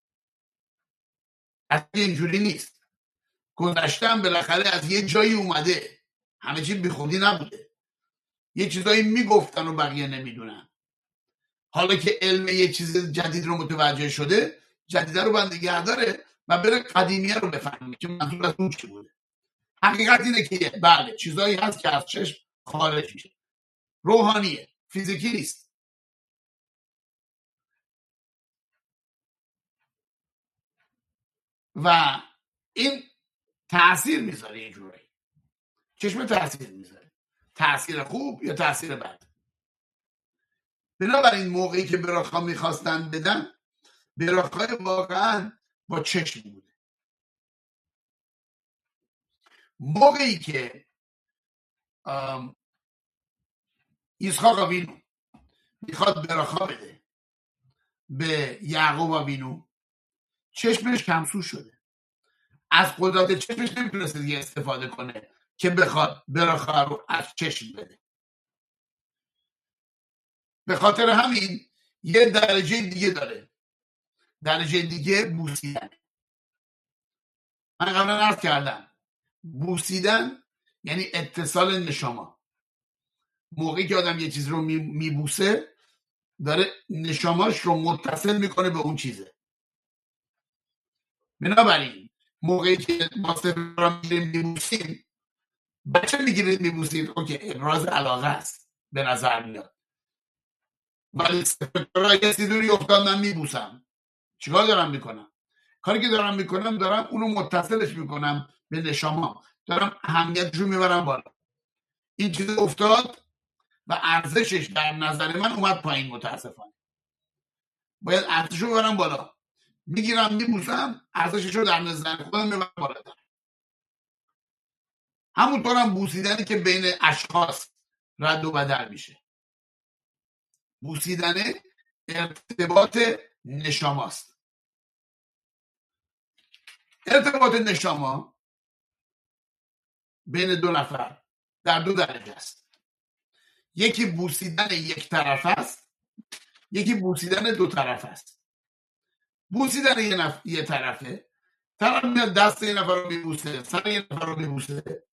اصلا اینجوری نیست. گذشته هم بالاخره از یه جایی اومده، همه چیز بی خودی نبوده. یه چیزایی میگفتن و بقیه نمیدونن. حالا که علم یه چیز جدید رو متوجه شده، جدیده رو بندگه داره و بره قدیمیه رو بفهمه که منظور از اون چی بوده. حقیقت اینه که بله چیزایی هست که از چشم خارج میشه، روحانیه، فیزیکی نیست. و این تأثیر میذاره. یه جوری چشم تأثیر میذاره، تأثیر خوب یا تأثیر بد. بنابراین موقعی که براخا میخواستن بدن، براخای واقعا با چشم بوده. موقعی که اسحاق آوینو میخواد براخا بده به یعقوب آوینو، چشمش کمسو شده، از قدرت چشمش نمیتونسته دیگه استفاده کنه که بخواد براخا رو از چشم بده. به خاطر همین یه درجه دیگه داره. درجه دیگه بوسیدن. من قبلا عرض کردم بوسیدن یعنی اتصال نشاما. موقعی که آدم یه چیز رو میبوسه، داره نشاماش رو متصل میکنه به اون چیزه. بنابراین موقعی که ما سفر میگیریم میبوسیم، بچه میگیرید میبوسید، اوکی، ابراز علاقه است به نظر میاد. ولی سفر یه سیدوری افتاد من میبوسم، چیکار دارم میکنم؟ کاری که دارم میکنم دارم اونو متصلش میکنم به نشاما، دارم اهمیتش رو میبرم بالا. این چیز افتاد و ارزشش در نظر من اومد پایین. متاسفانه باید ارزشش رو ببرم بالا. میگیرم میبوسم، ارزشش رو در نظر خودم میبرم بالا. همونطور هم بوسیدنی که بین اشخاص رد و بدل میشه. بوسیدن ارتباط نشاماست. ارتباط نشاما بین دو نفر در دو درجه است. یکی بوسیدن یک طرف است، یکی بوسیدن دو طرف است. بوسیدن یه طرفه، طرف میاد دست یه نفر رو میبوسه، سر یه نفر رو میبوسه.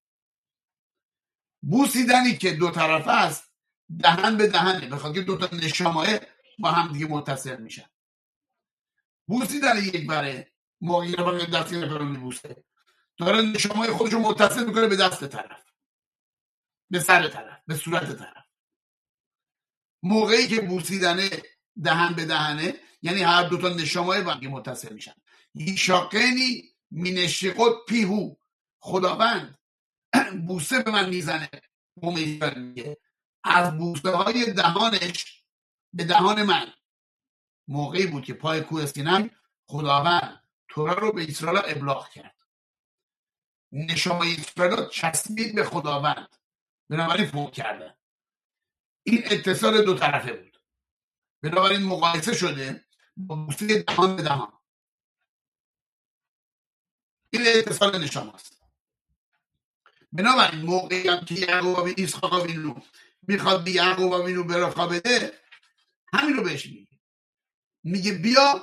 بوسیدنی که دو طرفه است دهن به دهنه، بخاطر که دو تا نشامه با هم دیگه متصل میشن. بوسیدن یک بره، موقعی نفر دست یه نفر رو میبوسه، داره نشامه خودش رو متصل میکنه به دست طرف، به سر طرف، به صورت طرف. موقعی که بوسیدن دهن به دهنه، یعنی هر دو تا نشامه با هم متصل میشن. یشاقنی مینشقت پیهو، خداوند بوسه به من میزنه، میگه از بوسه های دهانش به دهان من. موقعی بود که پای کوه سینای خداوند تورا رو به اسرائیل ابلاغ کرد. نشامه اسرائیل چسبید به خداوند، بنابراین فوت کردن. این اتصال دو طرفه بود، بنابراین مقایسه شده با بوسه دهان به دهان. این اتصال نشامه است. بنابراین موقعی هم که یعقوب و اسحاق وینو میخواد به یعقوب و وینو برخا بده، همین رو بهش میگه بیا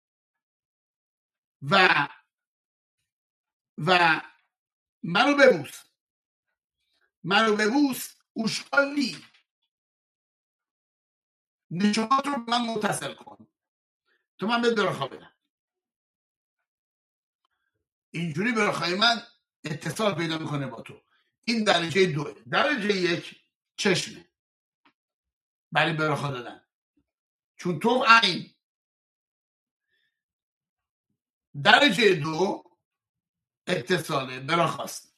و منو ببوس اوشقالی، نشانات رو من متصل کن تو من به برخا بدم. اینجوری برخای من اتصال پیدا میکنه با تو. این درجه 2. درجه 1 چشمه برای برخا دادن، چون تو عین. درجه 2 اتصال برخاست.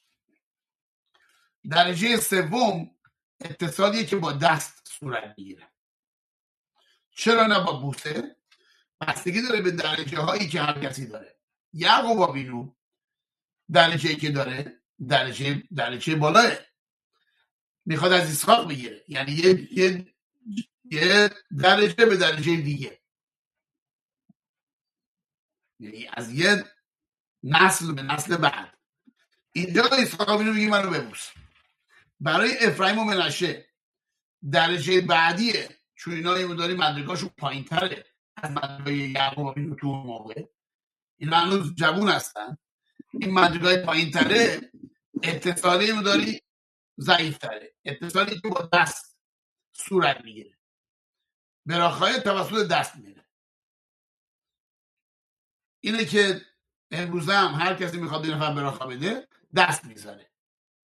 درجه 3 اتصالیه که با دست صورت میگیره. چرا نه با بوسه؟ بستگی داره به درجه هایی که هر کسی داره. یعقوب آبینو درجه که داره درجه بالاه، میخواد از اسحاق بگیره، یعنی یه درجه به درجه دیگه، یعنی از یه نسل به نسل بعد. اینجا اسحاق آبینو میگه منو ببوس. برای افرایم و منشه درجه بعدیه، چون اینا یه مداری مدرگاشو پایین تره از مدرگای یعقوب آبینو تو اون موقع. اینا هنوز جوون هستن. این مدرگای پایین تره اتصالی مداری ضعیف تره، اتصالی که با دست صورت میگیره، براخای توسط دست میره. اینه که امروز هم هر کسی میخواد این نفر براخا بده دست میزنه.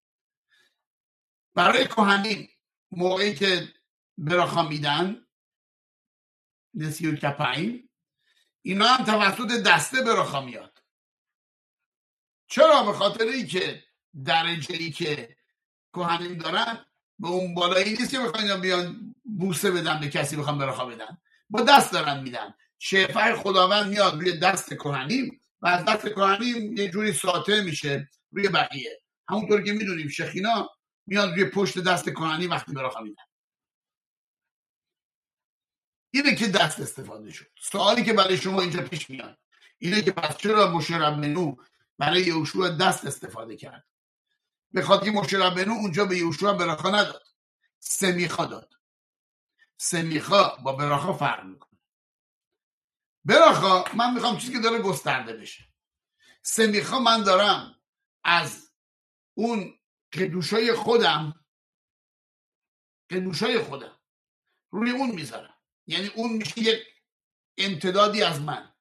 برای کهنین موقعی که براخا میدن نسیو کپاین، اینا هم توسط دسته براخا میاد. چرا؟ به خاطر ای که درجه‌ای که کهنین دارن به اون بالایی نیست که بخواین بیان بوسه بدن به کسی، بخوام براخا بدن، با دست دارن میدن. شفاع خداوند میاد روی دست کهنین و از دست کهنین یه جوری ساطع میشه روی بقیه. همونطور که میدونیم شخینا میاد روی پشت دست کهنین وقتی براخا میدن. اینه که دست استفاده شد. سوالی که برای شما اینجا پیش میاد اینه که پس چرا موشه ربنو برای یهوشوع دست استفاده کرد؟ به خاطر که موشه ربنو اونجا به یهوشوع براخا نداد، سمیخا داد. سمیخا با براخا فرق میکنه. براخا من میخوام چیزی که داره گسترده بشه. سمیخا من دارم از اون قدوشای خودم روی اون میذارم، یعنی اون میشه یک امتدادی از من،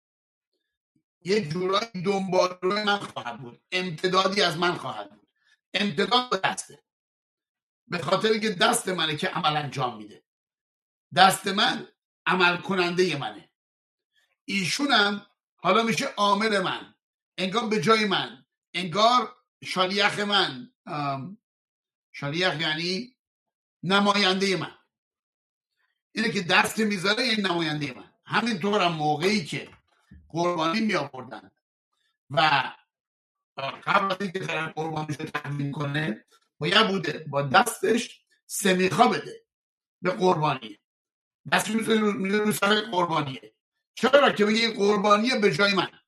یک جورایی دنبال روی من خواهد بود، امتدادی از من خواهد بود. امتداد به دسته، به خاطر که دست منه که عمل انجام میده، دست من عمل کننده منه. ایشونم حالا میشه عامل من، انگار به جای من، انگار شالیخ من. شالیخ یعنی نماینده من. اینه که دست میذاره یعنی نماینده من. همینطور هم موقعی که قربانی می آوردن و قبل از اینکه طرف قربانیش رو تقدیم کنه باید بوده با دستش سمیخا بده به قربانی. دست میذاره رو سر قربانیه. چرا؟ که بگه این قربانیه به جای من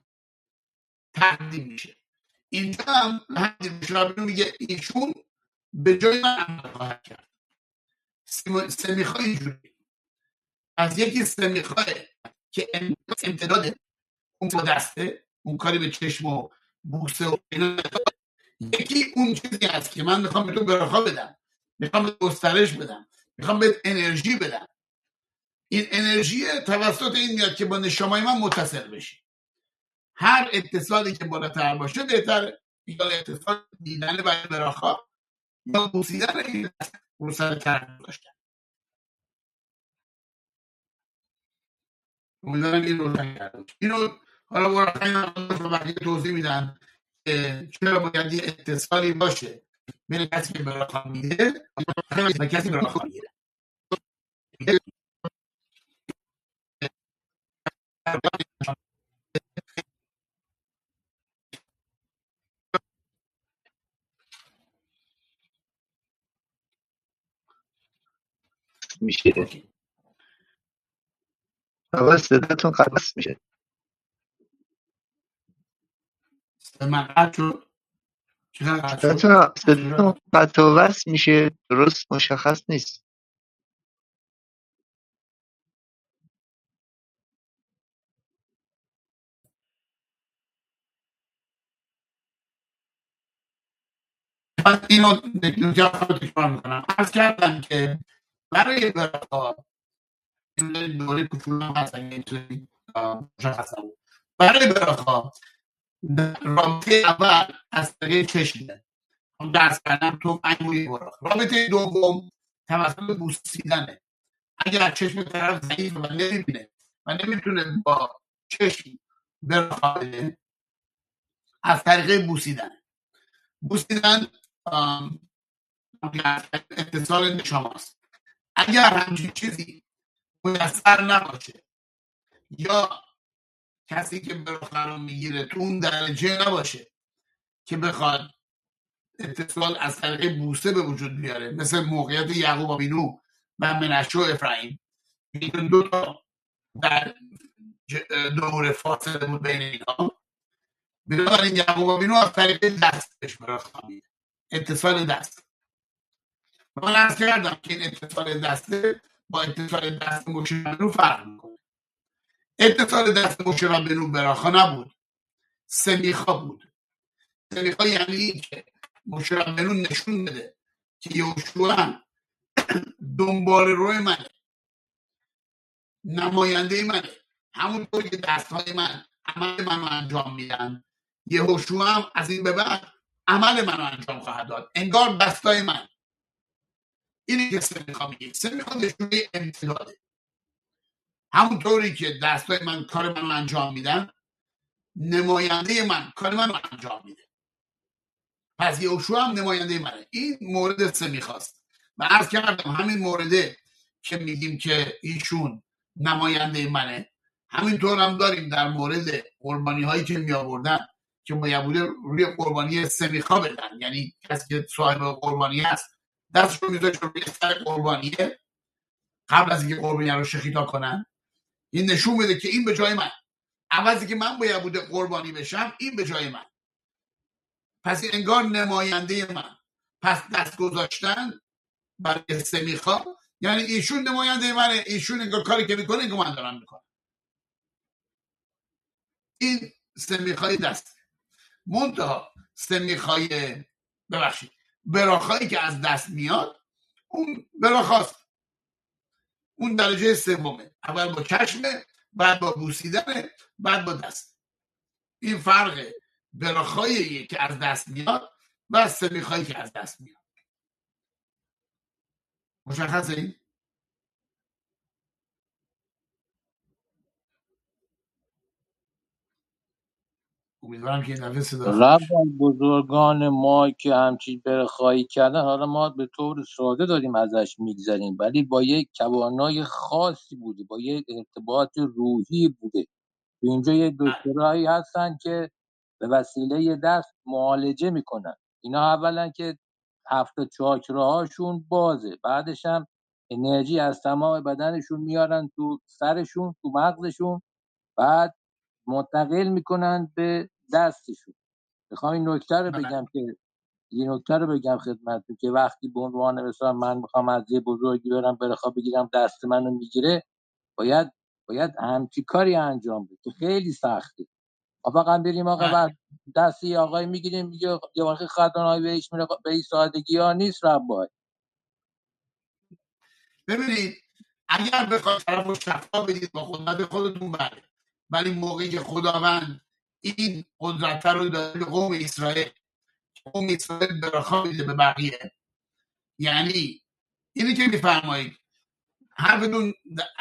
تقدیم میشه. اینجا هم شرابینو میگه ایشون به جای من عمل خواهد کرد. سمیخا اینجوری از یکی سمیخا که امتداده اون با دسته، اون کاری به چشم و بوسه و یکی اون چیزی هست که من میخوام به تو برخا بدم، میخوام به گسترش بدم، میخوام به انرژی بدم. این انرژی توسط این میاد که با نشامای من متصل بشی. هر اتصالی که بالاتر باشه بهتر، یا اتصال دیدن برای براخا یا بوسیدن این رو سر طرف داشتن. امیدوارم این رو کردم. اینو حالا براخا بقیه توضیح میدن چرا باید یه اتصالی باشه بین کسی که براخا میده و کسی براخا میده. میشه. اوکی. آقا صداتون قطع میشه. من قطع شد. چرا قطع شد؟ صداتون قطع و وصل میشه، درست مشخص نیست. من اینو نکته رو تکرار میکنم. عرض کردم که برای برای این دوره کوچولو هم هست، اگه اینطوری مشخص نبود. برای براخا رابطه اول از طریق چشمه، هم درس کردم تو انگوی براخ. رابطه دوم توسط بوسیدنه. اگر چشم طرف ضعیف و نمیبینه و نمیتونه با چشم براخا بده، از طریق بوسیدن اتصال نشماست. اگر همچین چیزی میسر نباشه یا کسی که براخه رو میگیره تو اون درجه نباشه که بخواد اتصال از طریق بوسه به وجود بیاره، مثل موقعیت یعقوب آوینو و منشه و افرایم، این دو تا در دوره فاصله بود بین اینا. بنابراین یعقوب آوینو از طریق دستش براخه میده، اتصال دست. من عرض کردم که این اتصال دسته با اتصال دست مشه ربنو فرق میکنه. اتصال دست مشه ربنو براخه نبود، سمیخا بود. سمیخا یعنی که مشه ربنو نشون بده که یهوشوا دنبال روی منه، نماینده منه، همونطور که دستهای من عمل منو انجام میدن، یهوشوا هم از این به بعد عمل منو انجام خواهد داد، انگار دستای من. اینی که سمیخا میگه. سمیخا نشونه امتداده. همونطوری که دستای من کار منو انجام میدن، نماینده من کار منو انجام میده. پس یهوشوا هم نماینده منه. این مورد سمیخاست. و عرض کردم همین مورده که میگیم که ایشون نماینده منه، همینطور هم داریم در مورد قربانی هایی که می آوردن که باید روی قربانی سمیخا بدن، یعنی کسی که صاحب قربانی هست دستش رو میذاره روی سر قربانیه قبل از اینکه قربانی رو شخیتا کنن. این نشون میده که این به جای من، عوضی که من باید بوده قربانی بشم، این به جای من. پس این انگار نماینده من. پس دست گذاشتن برای سمیخا یعنی ایشون نماینده منه، ایشون انگار کاری که میکنه که من دارم میکنم. این سمیخای دست. منتها سمیخای براخایی که از دست میاد، اون براخاست، اون درجه سومه. اول با چشمه، بعد با بوسیدن، بعد با دست. این فرق براخایی که از دست میاد و سمیخایی که از دست میاد. مشخصه این؟ امیدوارم که این دفعه صدا خوب رب بشه. بزرگان ما که همچین برخواهی کردن، حالا ما به طور ساده داریم ازش میگذریم، ولی با یک توانای خاصی بوده، با یک ارتباط روحی بوده. تو اینجا یه دکترهایی هستن که به وسیله دست معالجه میکنن. اینا اولا که 7 چاکراهاشون بازه، بعدش هم انرژی از تمام بدنشون میارن تو سرشون، تو مغزشون، بعد منتقل میکنن به دستشون. میخوام این نکته رو بگم که خدمتتون که وقتی به عنوان مثلا من میخوام از یه بزرگی برم برخواب بگیرم دست منو میگیره، باید همچی کاری انجام بده که خیلی سخته. فقط بریم آقا وقت دستی آقای میگیریم یه وقت خدانهای بهش میره، به این سادگی ها نیست. ربای ببینید اگر بخواید طرف رو شفا بدید با قدرت خودتون بله، ولی موقعی که خداوند این قدرت رو داده به قوم اسرائیل، قوم اسرائیل برخا میده به بقیه، یعنی اینی که میفرمایید حرفتون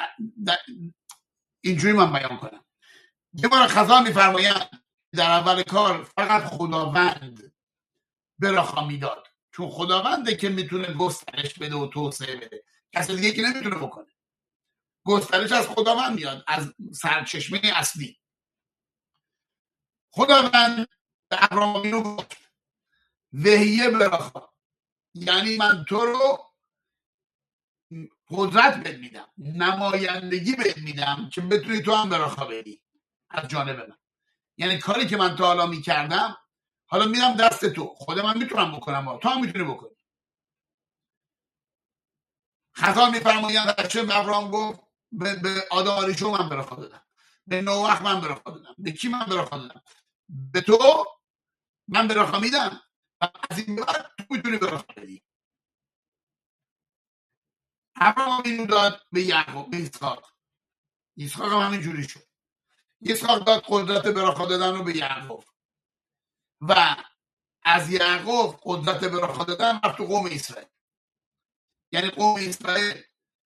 اینجوری من بیان کنم. یه بار خدا میفرمایند در اول کار فقط خداوند برخا میداد، چون خداونده که میتونه گسترش بده و توسعه بده، کسی دیگه که نمیتونه بکنه. گسترش از خداوند میاد، از سرچشمه اصلی. خداوند به ابراهیم گفت وحیه برخا، یعنی من تو رو قدرت بهت میدم، نمایندگی بهت میدم که بتونی تو هم براخا بدی از جانب من. یعنی کاری که من تا حالا میکردم حالا میدم دست تو. خود من میتونم بکنم، تو هم میتونی بکنی. خطا میفرمایند چه ابراهیم گفت به آدم آریشو من براخا دادم، به نوح من براخا دادم، به کی من براخا دادم؟ به تو من براخا میدم و از این بعد تو میتونی براخا بدی. ابراهیم اینو داد به یعقوب، به اسحاق هم همین جوری شد. اسحاق داد قدرت براخا دادن رو به یعقوب و از یعقوب قدرت براخا دادن رفت تو قوم اسرائیل. یعنی قوم اسرائیل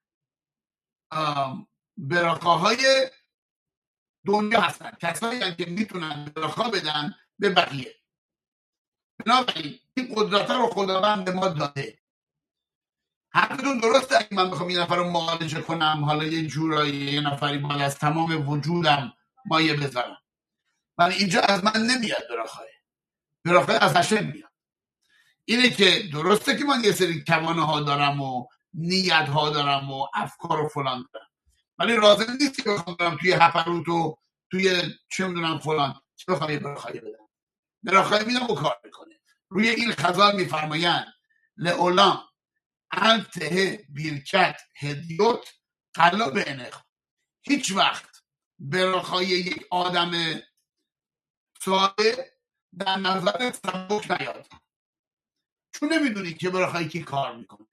براخاهای دنیا هستن، کسایی هم که میتونن براخا بدن به بقیه. بنابراین این قدرت رو خداوند به ما داده. حرفتون درسته. اگه من بخوام یه نفر رو معالجه کنم، حالا یه جورایی یه نفری باید از تمام وجودم مایه بذارم، ولی اینجا از من نمیاد براخای از هشم میاد. اینه که درسته که من یه سری توانه ها دارم و نیت ها دارم و افکار و فلان دارم، ولی لازم نیست که بخوام برم توی هپروت و توی چه میدونم فلان چه بخوام یه براخای بدم. براخای میدم و کار میکنه. روی این خزال میفرمایند لعولام انته بیرکت هدیوت قلا به انخ. هیچ وقت براخای یک آدم ساده در نظر سبک نیاد، چون نمیدونی که براخای کی کار میکنه.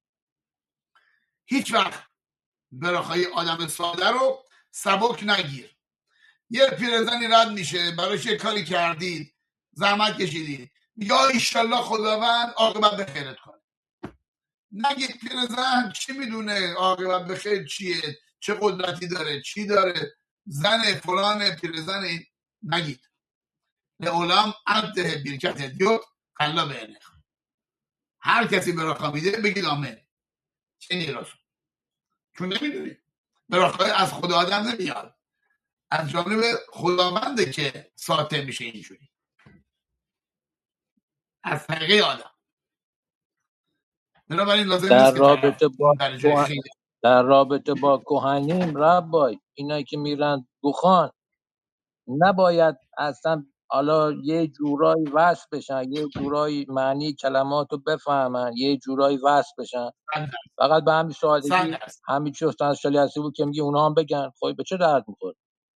هیچ وقت براخای آدم ساده رو سبک نگیر. یه پیرزنی رد میشه، براش یه کاری کردید، زحمت کشیدید، یا ایشالله خداوند عاقبت به خیرت کنه. نگید پیرزن چی میدونه عاقبت به خیر چیه، چه قدرتی داره، چی داره، زن فلان پیرزن. نگید. لعولام انته بیرکت هدیوت قلا به انخ. هر کسی براخا میده بگید آمین. چه نیراسون، چون نمیدونی براخای از خدا آدم نمیاد، از جانب خداونده که ساطع میشه. اینجوری از طریق آدم. بنابراین لازم نیست که طرف اون درجه خیلی در رابطه با کهنیم ربای اینایی که میرن دخان نباید اصلا حالا یه جورایی وصل بشن، یه جورایی معنی کلماتو بفهمن، یه جورایی وصل بشن. فقط به همین سادگی همین چی استاد شلیعتی بود که میگه اونا هم بگن. خب به چه درد میخوره؟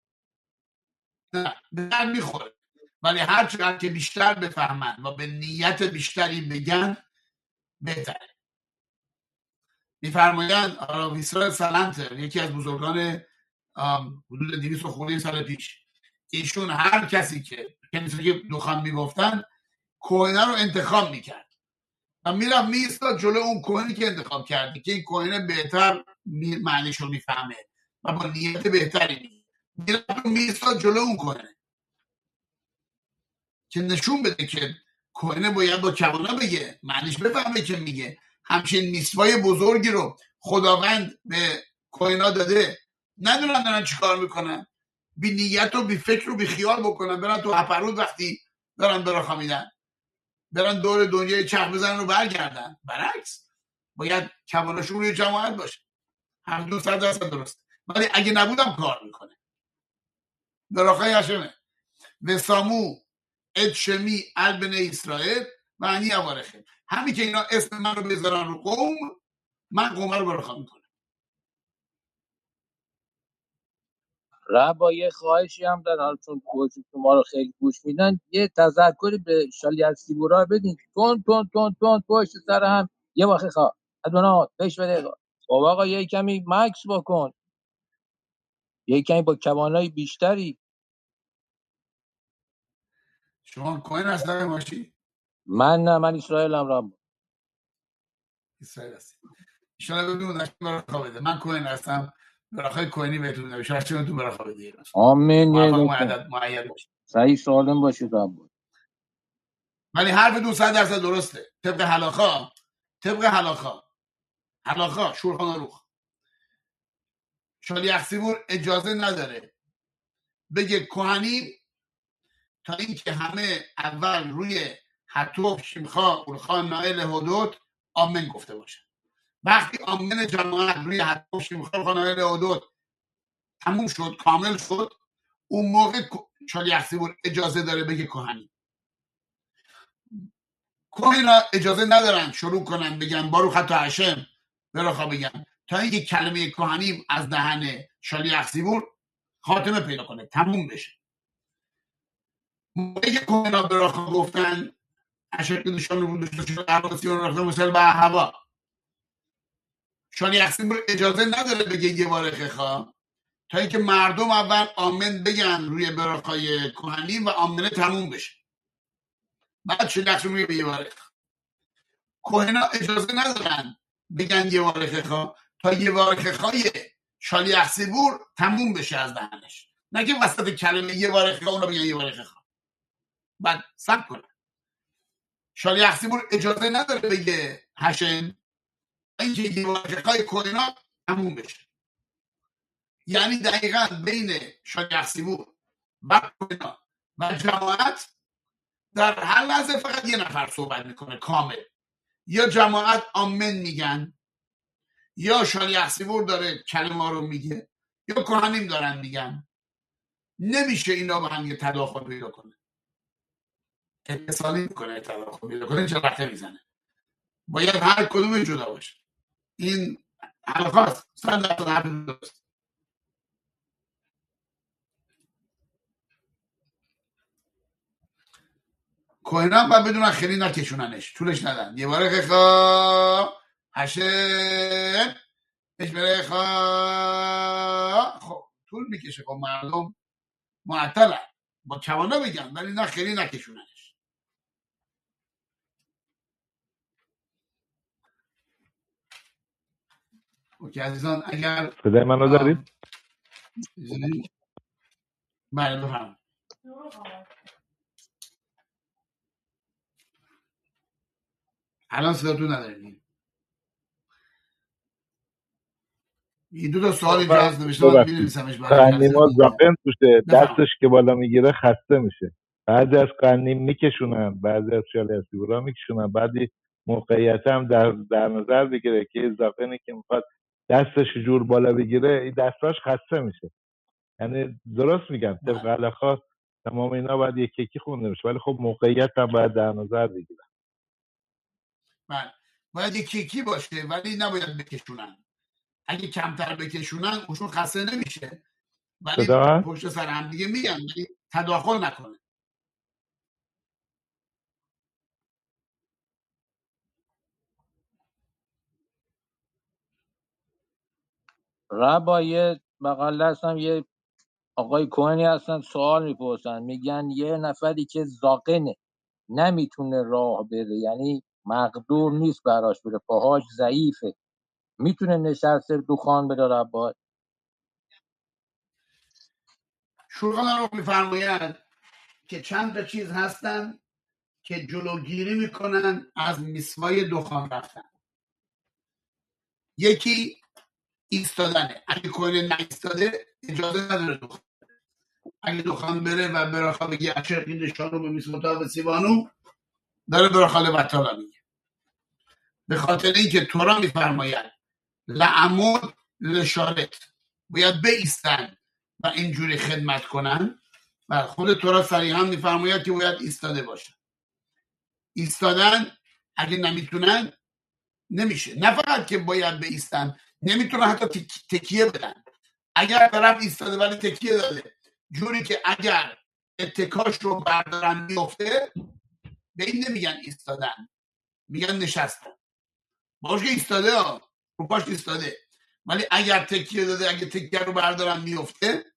نه به درد میخوره، ولی هر چقدر که بیشتر بفهمن و به نیت بیشتری بگن بهتره. میفرمایند ویسرا سلنتر، یکی از بزرگان حدود 200 خورده سال پیش، ایشون هر کسی که دخان میگفتن کوهنه رو انتخاب میکرد و میرفت میستا جلو اون کوهنی که انتخاب کرده که این کوهنه بهتر معنیش رو میفهمه و با نیت بهتری میرفت میستا جلو اون کوهنه که نشون بده که کوهنه باید با کوانا بگه، معنیش بفهمه که میگه. همچین میسوای بزرگی رو خداوند به کوهنا داده، ندونن دارن چی کار میکنن، بی نیت و بی فکر و بی خیال بکنن، برن تو هپرود وقتی دارن براخا میدن برن دور دنیای چرخ بزنن و برگردن. برعکس باید کواناشون روی جماعت باشه. هم 200% درست، ولی اگه نبودم کار میکنه. براخای هشمه و سامو ادشمی البن اسرائیل معنی اوارخه. همین که اینا اسم من رو بذارن رو قوم، من قوم رو براخا میکنم. ربا یه خواهشی هم دارم، چون شما رو خیلی گوش میدن، یه تذکری به شلیعتی بورا بدین. تون تون تون تون پشت سر هم یه واخه خواه ادونا بهش بده. خب آقا یه کمی مکس بکن، یه کمی با کوانای بیشتری. شما کوهن هستن باشی؟ من نه، من اسرائیلم ربا. اسرائیل هستی ایشالا بدون براخا بده. من کوهن هستم، براخای کوهنی بهتون نمیشه، هرچی تو براخا بده. آمین. موفق معید باشه، صحیح سالم باشید ربا. ولی حرف 200% درسته. طبق حلاخا شورخان روخ شالیح سیمور اجازه نداره بگه کهنی تا اینکه همه اول روی حتوب شیمخا اولخا نائل هدوت آمن گفته باشه وقتی آمن جماعت روی حد میخواد خانه لئودوت تموم شد، کامل شد، اون موقع شالیخ سیبور اجازه داره بگه کهنی. کوهنا اجازه ندارن شروع کنن بگن باروخ اتو هشم براخا بگن تا اینکه کلمه کهنیم از دهن شالیخ سیبور خاتمه پیدا کنه، تموم بشه. موقعی که کوهنا براخا گفتن اشر کدوشان رو بودوشتون عباسیون رخته مسل به هوا، شالیخ سیبور اجازه نداره بگه یه بارخه خواه تا اینکه مردم اول آمن بگن روی براخای کهنیم و آمنه تموم بشه، بعد شالیخ سیبور به یه بارخ. کوهنا اجازه ندارن بگن یه بارخه خواه تا یه بارخه خواه شالیخ سیبور تموم بشه از دهنش، نه که وسط کلمه یه بارخه خواه اونا بگن یه بارخه خواه بعد سب کنن. شالیخ سیبور اجازه نداره بگه هشم اینکه یه بارخه خواه کوهنا تموم بشه. یعنی دقیقا بین شالیخ سیبور و کوهنا و جماعت در هر لحظه فقط یه نفر صحبت میکنه کامل، یا جماعت آمن میگن یا شالیخ سیبور داره کلمه رو میگه یا کهنیم دارن میگن. نمیشه اینا با هم یه تداخل پیدا کنه، اتصالی میکنه، تداخل پیدا کنه چه وقته میزنه، باید هر کدوم جدا باشه. این حرفاست 100% حرف درست. کوهنا باید بدونن خیلی نکشوننش، طولش ندن. یه باره خیخا هشم اش بره خا، خب طول میکشه، خب مردم معطلن، با کوانا بگن ولی نه خیلی نکشوننش. اوکی عزیزان، اگر صدای منو دارید؟ بله بفرمایید. الان صداتون نداریم. این دو تا سوال اینجا هست نوشته من می‌نویسمش قنیما زاقن توشه، دستش که بالا میگیره خسته میشه. بعضی از قنیم میکشونن، بعضی از شالیخ سیبورا میکشونن. بعضی موقعیت هم در نظر بگیره که زاقنی که میخواد دستش جور بالا بگیره این دستاش خسته میشه. یعنی درست میگم طبق علاقه تمام اینا باید یک یکی خونده بشه، ولی خب موقعیت هم باید در نظر بگیره. بله باید یک یکی باشه ولی نباید بکشونن. اگه کمتر بکشونن اوشون خسته نمیشه ولی پشت سر هم دیگه میگن تداخل نکنه. ربا یه مقاله هستم، یه آقای کوهنی هستن سوال میپرسن، میگن یه نفری که زاقنه نمیتونه راه بره، یعنی مقدور نیست براش بره، پاهاش ضعیفه، میتونه نشسته دخان بده ربا؟ شوران رو میفرماید که چند تا چیز هستن که جلوگیری میکنن از مسوای دخان رفتن. یکی ایستادنه، اگه کوهن نایستاده اجازه نداره دخان. اگه دخان بره و براخا بگی اشرقی نشان رو به میسوتا و سیوانو داره براخال بطالا میگه. به خاطر اینکه تورا میفرماید لعمود لشارت باید بایستن و اینجوری خدمت کنن و خود تورا صریحا میفرماید که باید ایستاده باشن. ایستادن اگه نمیتونن نمیشه. نه فقط که باید بایستن، نمیتونن حتی تکیه بدن. اگر طرف ایستاده ولی تکیه داده جوری که اگر اتکاش رو بردارن میفته، به این نمیگن ایستادن، میگن نشستن. باشه که ایستاده رو پاش ایستاده ولی اگر تکیه داده، اگه تکیه رو بردارن میفته،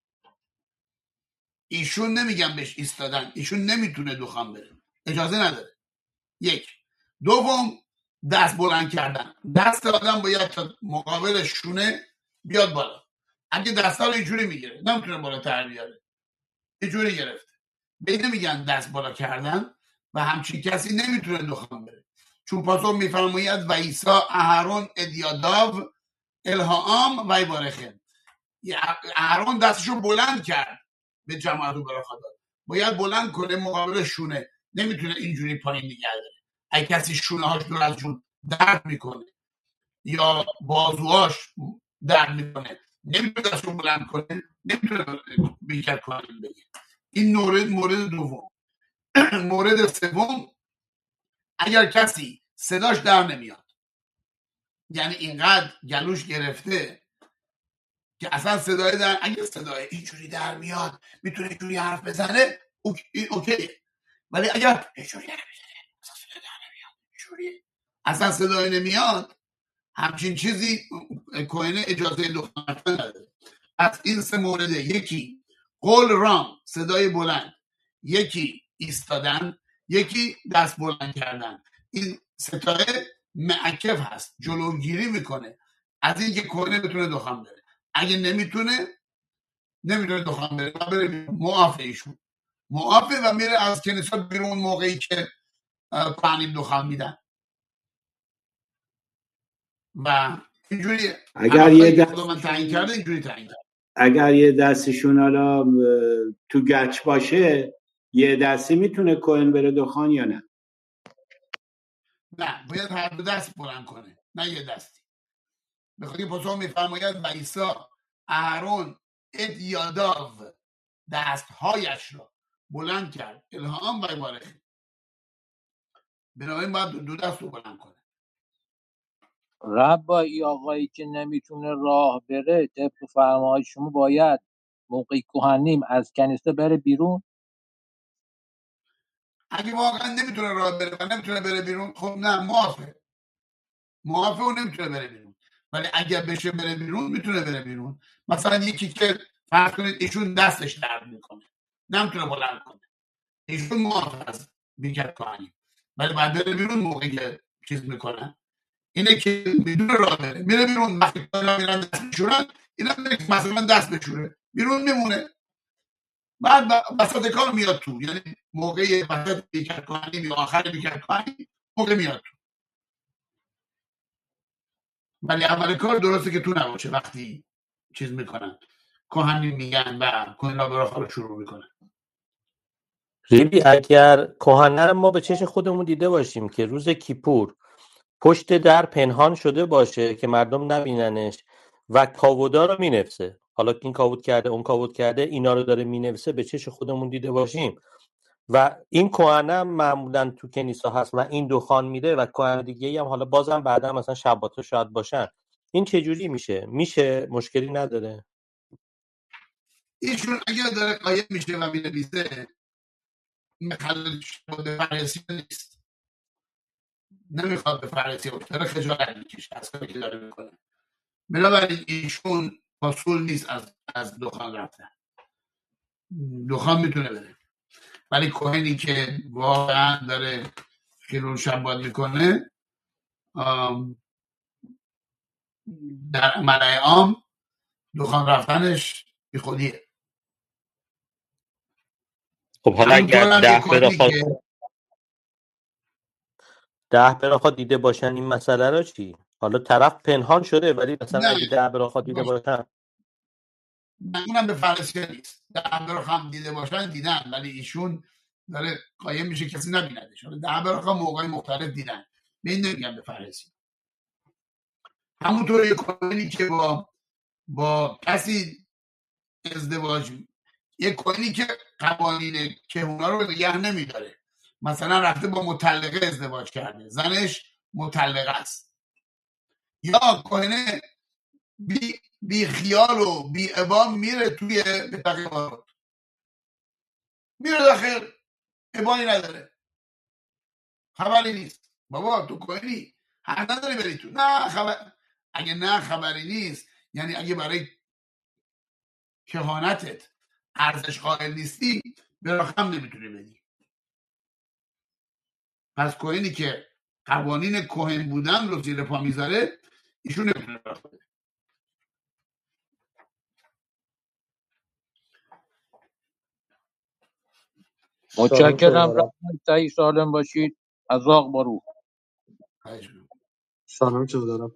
ایشون نمیگن بهش ایستادن، ایشون نمیتونه دخان بره، اجازه نداره. یک. دوم دست بلند کردن. دست آدم باید تا مقابل شونه بیاد بالا. اگه دستا رو اینجوری میگیره نمیتونه بالاتر بیاره، اینجوری گرفته، به این نمیگن دست بالا کردن و همچین کسی نمیتونه دخان بره. چون پاسخ میفرماید و عیسی اهرون ادیاداو الهام و ایبارخه. اهرون دستشو بلند کرد به جماعت رو براخا داد، باید بلند کنه مقابل شونه، نمیتونه اینجوری پایین نگه داره. اگه کسی شونه هاش دور از جون درد میکنه یا بازوهاش درد میکنه، نمیتونه دستشو بلند کنه، نمیتونه بیکت کنه بگه. این مورد دوم. مورد سوم، اگر کسی صداش در نمیاد، یعنی اینقدر گلوش گرفته که اصلا صدای در، اگر صدای اینجوری در میاد میتونه اینجوری حرف بزنه، اوکی. ولی اگر اینجوری در میزنه اصلا صدای در نمیاد، اینجوری اصلا صدای نمیاد، همچین چیزی کوهنه اجازه دخان رفتن نداره. از این سه مورده، یکی قول رام، صدای بلند، یکی ایستادن، یکی دست بلند کردن، این ستاره معکف هست، جلوگیری میکنه از اینکه کوهنه بتونه دخان بره. اگه نمیتونه دخان بره و بره معافه، ایشون معافه و میره از کنیسا بیرون موقعی که پنیم دخان میدن و اینجوری. اگر یه دست من تعیین کرده اینجوری تعیین کرده. اگر یه دستشون حالا تو گچ باشه، یه دستی میتونه کوهن بره دخان یا نه؟ نه، باید هر دو دست بلند کنه، نه یه دستی. بخاطر پاسخ میفرماید و عیسی اهرون ادیاداو، دستهایش را بلند کرد، الهام و بارخ. بنابراین باید دو دست رو بلند کنه. ربایی آقایی که نمیتونه راه بره، طبق فرمایش شما باید موقعی کهنیم از کنیسه بره بیرون؟ اگه واقعا نمیتونه راه بره و نمیتونه بره بیرون، خب نه، معافه و نمیتونه بره بیرون. ولی اگر بشه بره بیرون، میتونه بره بیرون. مثلا یکی که فرض کنید ایشون دستش درد میکنه، نمیتونه بلند کنه، ایشون معافه از بیکت کهنی، ولی باید بره بیرون موقعی که چیز میکنن. اینه که میدونه راه بره، میره بیرون. وقتی کهنه میرن دست بشورن، اینا مثلا دست بشوره، بیرون میمونه. بعد وسط کار میاد تو، یعنی موقعی وسط بیکت کهنی یا آخر بیکت کهنی موقع میاد تو. ولی اول کار درسته که تو نباشه وقتی چیز میکنن، کهنی میگن و کهنه رو شروع میکنن. ریبی اگر کهنه رو ما به چشم خودمون دیده باشیم که روز کیپور پشت در پنهان شده باشه که مردم نبیننش و کاوودا رو مینفسه، حالا این کاوود کرده اون کاوود کرده، اینا رو داره مینفسه، به چشم خودمون دیده باشیم و این کهنه معمولا تو کنیسا هست و این دخان میده و کهنه دیگه هم حالا بازم بعدا مثلا شباتا شاید باشن، این چجوری میشه مشکلی نداره؟ ایشون اگر داره قایم میشه و مینویسه، مخلوش به فرسی نیست، نمیخواد به فرسی باشه، داره خجالت میکشه از کاری که داره میکنه. بنابراین ایشون مسئول نیست از دخان رفتن. دخان میتونه بره، ولی کهنی که واقعا داره خیلون شباد میکنه در ملای عام، دخان رفتنش بی خودیه. خب حالا اگر همونطور 10 براخا دیده باشن این مسئله رو چی؟ حالا طرف پنهان شده ولی مثلا نه، اگه 10 براخا دیده باشن، اونم به فرضیه نیست. ده براخ هم دیده باشن دیدن، ولی ایشون داره قایم میشه کسی نبیندش. حالا 10 براخ هم موقعی مختلف دیدن، به این نمیگن به فرضیه. همونطور یک کوهنی که با کسی ازدواج، یک کوهنی که قوانین کهونا رو نگه نمیداره، مثلا رفته با مطلقه ازدواج کرده، زنش مطلقه است، یا کوهنه بی خیال و بی ابام میره توی بتقی وارد، میره داخل، ابایی نداره، خبری نیست. بابا تو کوهنی حق نداری بری تو. نه خبر، اگه نه خبری نیست، یعنی اگه برای کهانتت ارزش قائل نیستی، به رقم نمیتونی بدی. پس کوهنی که قوانین کوهن بودن رو زیر پا میذاره، ایشون نمیتونه برخواه بده. متشکرم. رفتن سالم باشید. از راق بارو. سلام چه دارم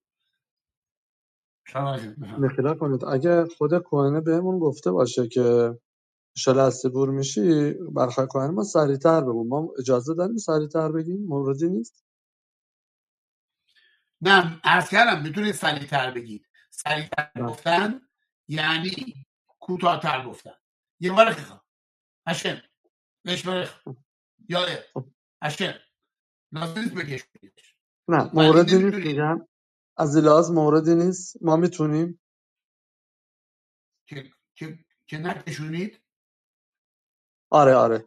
نخیلا کنید. اگه خود کوهنه بهمون گفته باشه که شاله بور میشی، برخواه کوهنه ما سریعتر بگیم، ما اجازه داریم سریعتر بگیم؟ موردی نیست. نه عرض کردم میتونید سریعتر بگید. سریعتر گفتن یعنی کوتاه‌تر گفتن. یه بار خیلی هشم بهش برخ یا هشم لازم نیست بگیش نه موردی نیست میگم، از لحاظ موردی نیست، ما میتونیم که نکشونید. آره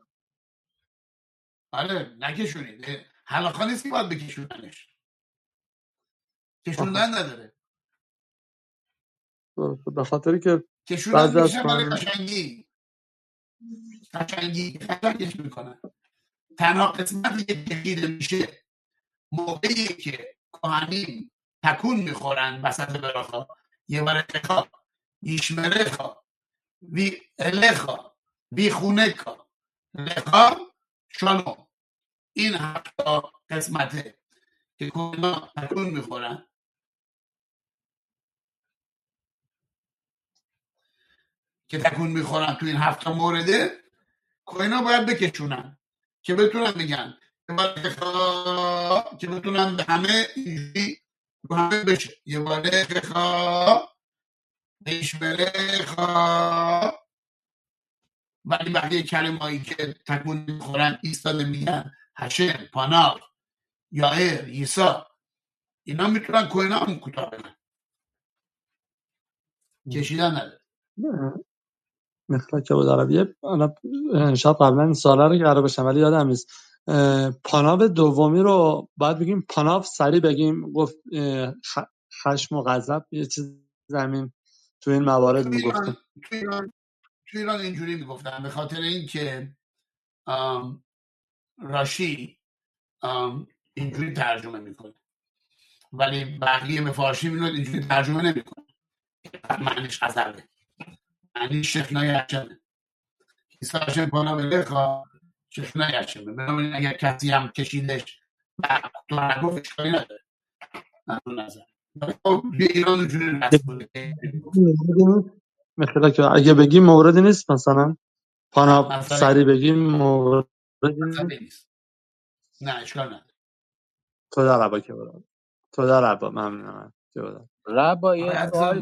نکشونید. حلاخا نیست که باید بکشوننش، کشوندن نداره. به خاطری که کشوندن بعضی از میکشن برای قشنگیش میکنن. تنها قسمتی که کشیده میشه موقعی که کهنین تکون میخورن وسط براخا یه ورقا یشمرخا وی الخا وی خونکا لخا شالو، این 7 قسمته که کهنا تکون میخورن. تو این 7 مورده کهنا باید بکشونن که بتونن بگن که بتونن به همه اینجوری رو همه بشه. یه باره بره ولی بقیه کلمه‌ای که تکون میخورن ایستاده میگن هشم، پاناف، یائر، یسا، اینا میتونن کهنا هم کوتاه بگن، کشیدن نداره. مخلص بود عربیه. شاید قبلا این سوالا رو کرده باشم ولی یادم نیست. پاناو دومی رو باید بگیم پاناو سریع بگیم، گفت خشم و غضب یه چیز زمین تو این موارد میگفتن. تو ایران اینجوری میگفتن به خاطر اینکه راشی اینجوری ترجمه میکنه ولی بقیه مفارشی میلود اینجوری ترجمه نمیکنه. معنیش غضبه، معنیش شکنای هشمه. ایسا هشم پاناو لخا شکنای هشمه. بنابراین اگر کسی هم کشیدش تو نگفت اشکالی نداره. نظر به ایران اونجوری رسم بوده. مثلا که اگه بگیم موردی نیست، مثلا پاناو سریع بگیم موردی نیست. نه اشکال نداره. تو در عبا که برام تو در عبا ممنونم که برام ربا یه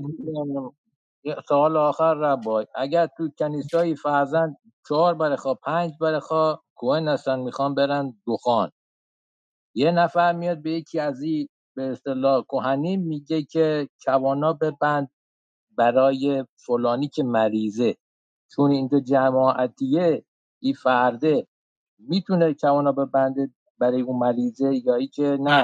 سوال آخر ربا، اگر تو کنیسایی فرزند 4 برخوا 5 برخوا کوهن هستن میخوان برن دخان، یه نفر میاد به یکی از این به اصطلاح کهنین میگه که کوانا ببند برای فلانی که مریضه، چون اینجا جماعتیه این فرده میتونه کوانا ببنده برای اون مریضه یا ای که نه؟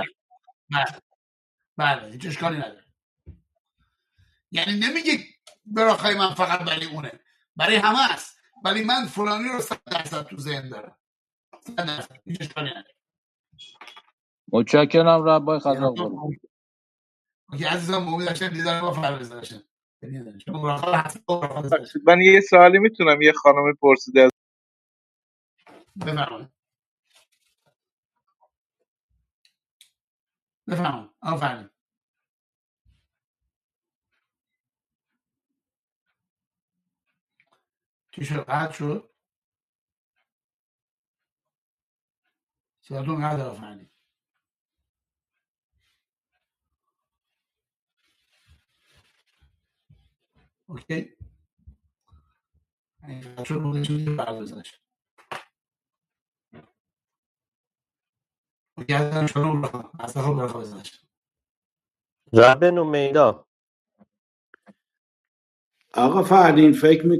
بله هیچ اشکالی نداره. یعنی نمیگه براخای من فقط برای اونه، برای همه است، ولی من فلانی رو 100% تو ذهن دارم. 100% هیچ اشکالی نداره. متشکرم ربای خزاق‌پور. اوکی عزیزم، امید داشتم دیدار با فرز داشتم. من یه سوالی میتونم یه خانم پرسیده از بفرمایید. آفرین. چی شد؟ قطع شد؟ صداتون قطع. آفرین. اوکی. این شد بودشون برگزارش. اوکی عزیزم شروع بکنم. از خوب برگزارش. رب نومیدا آقا فردین فکر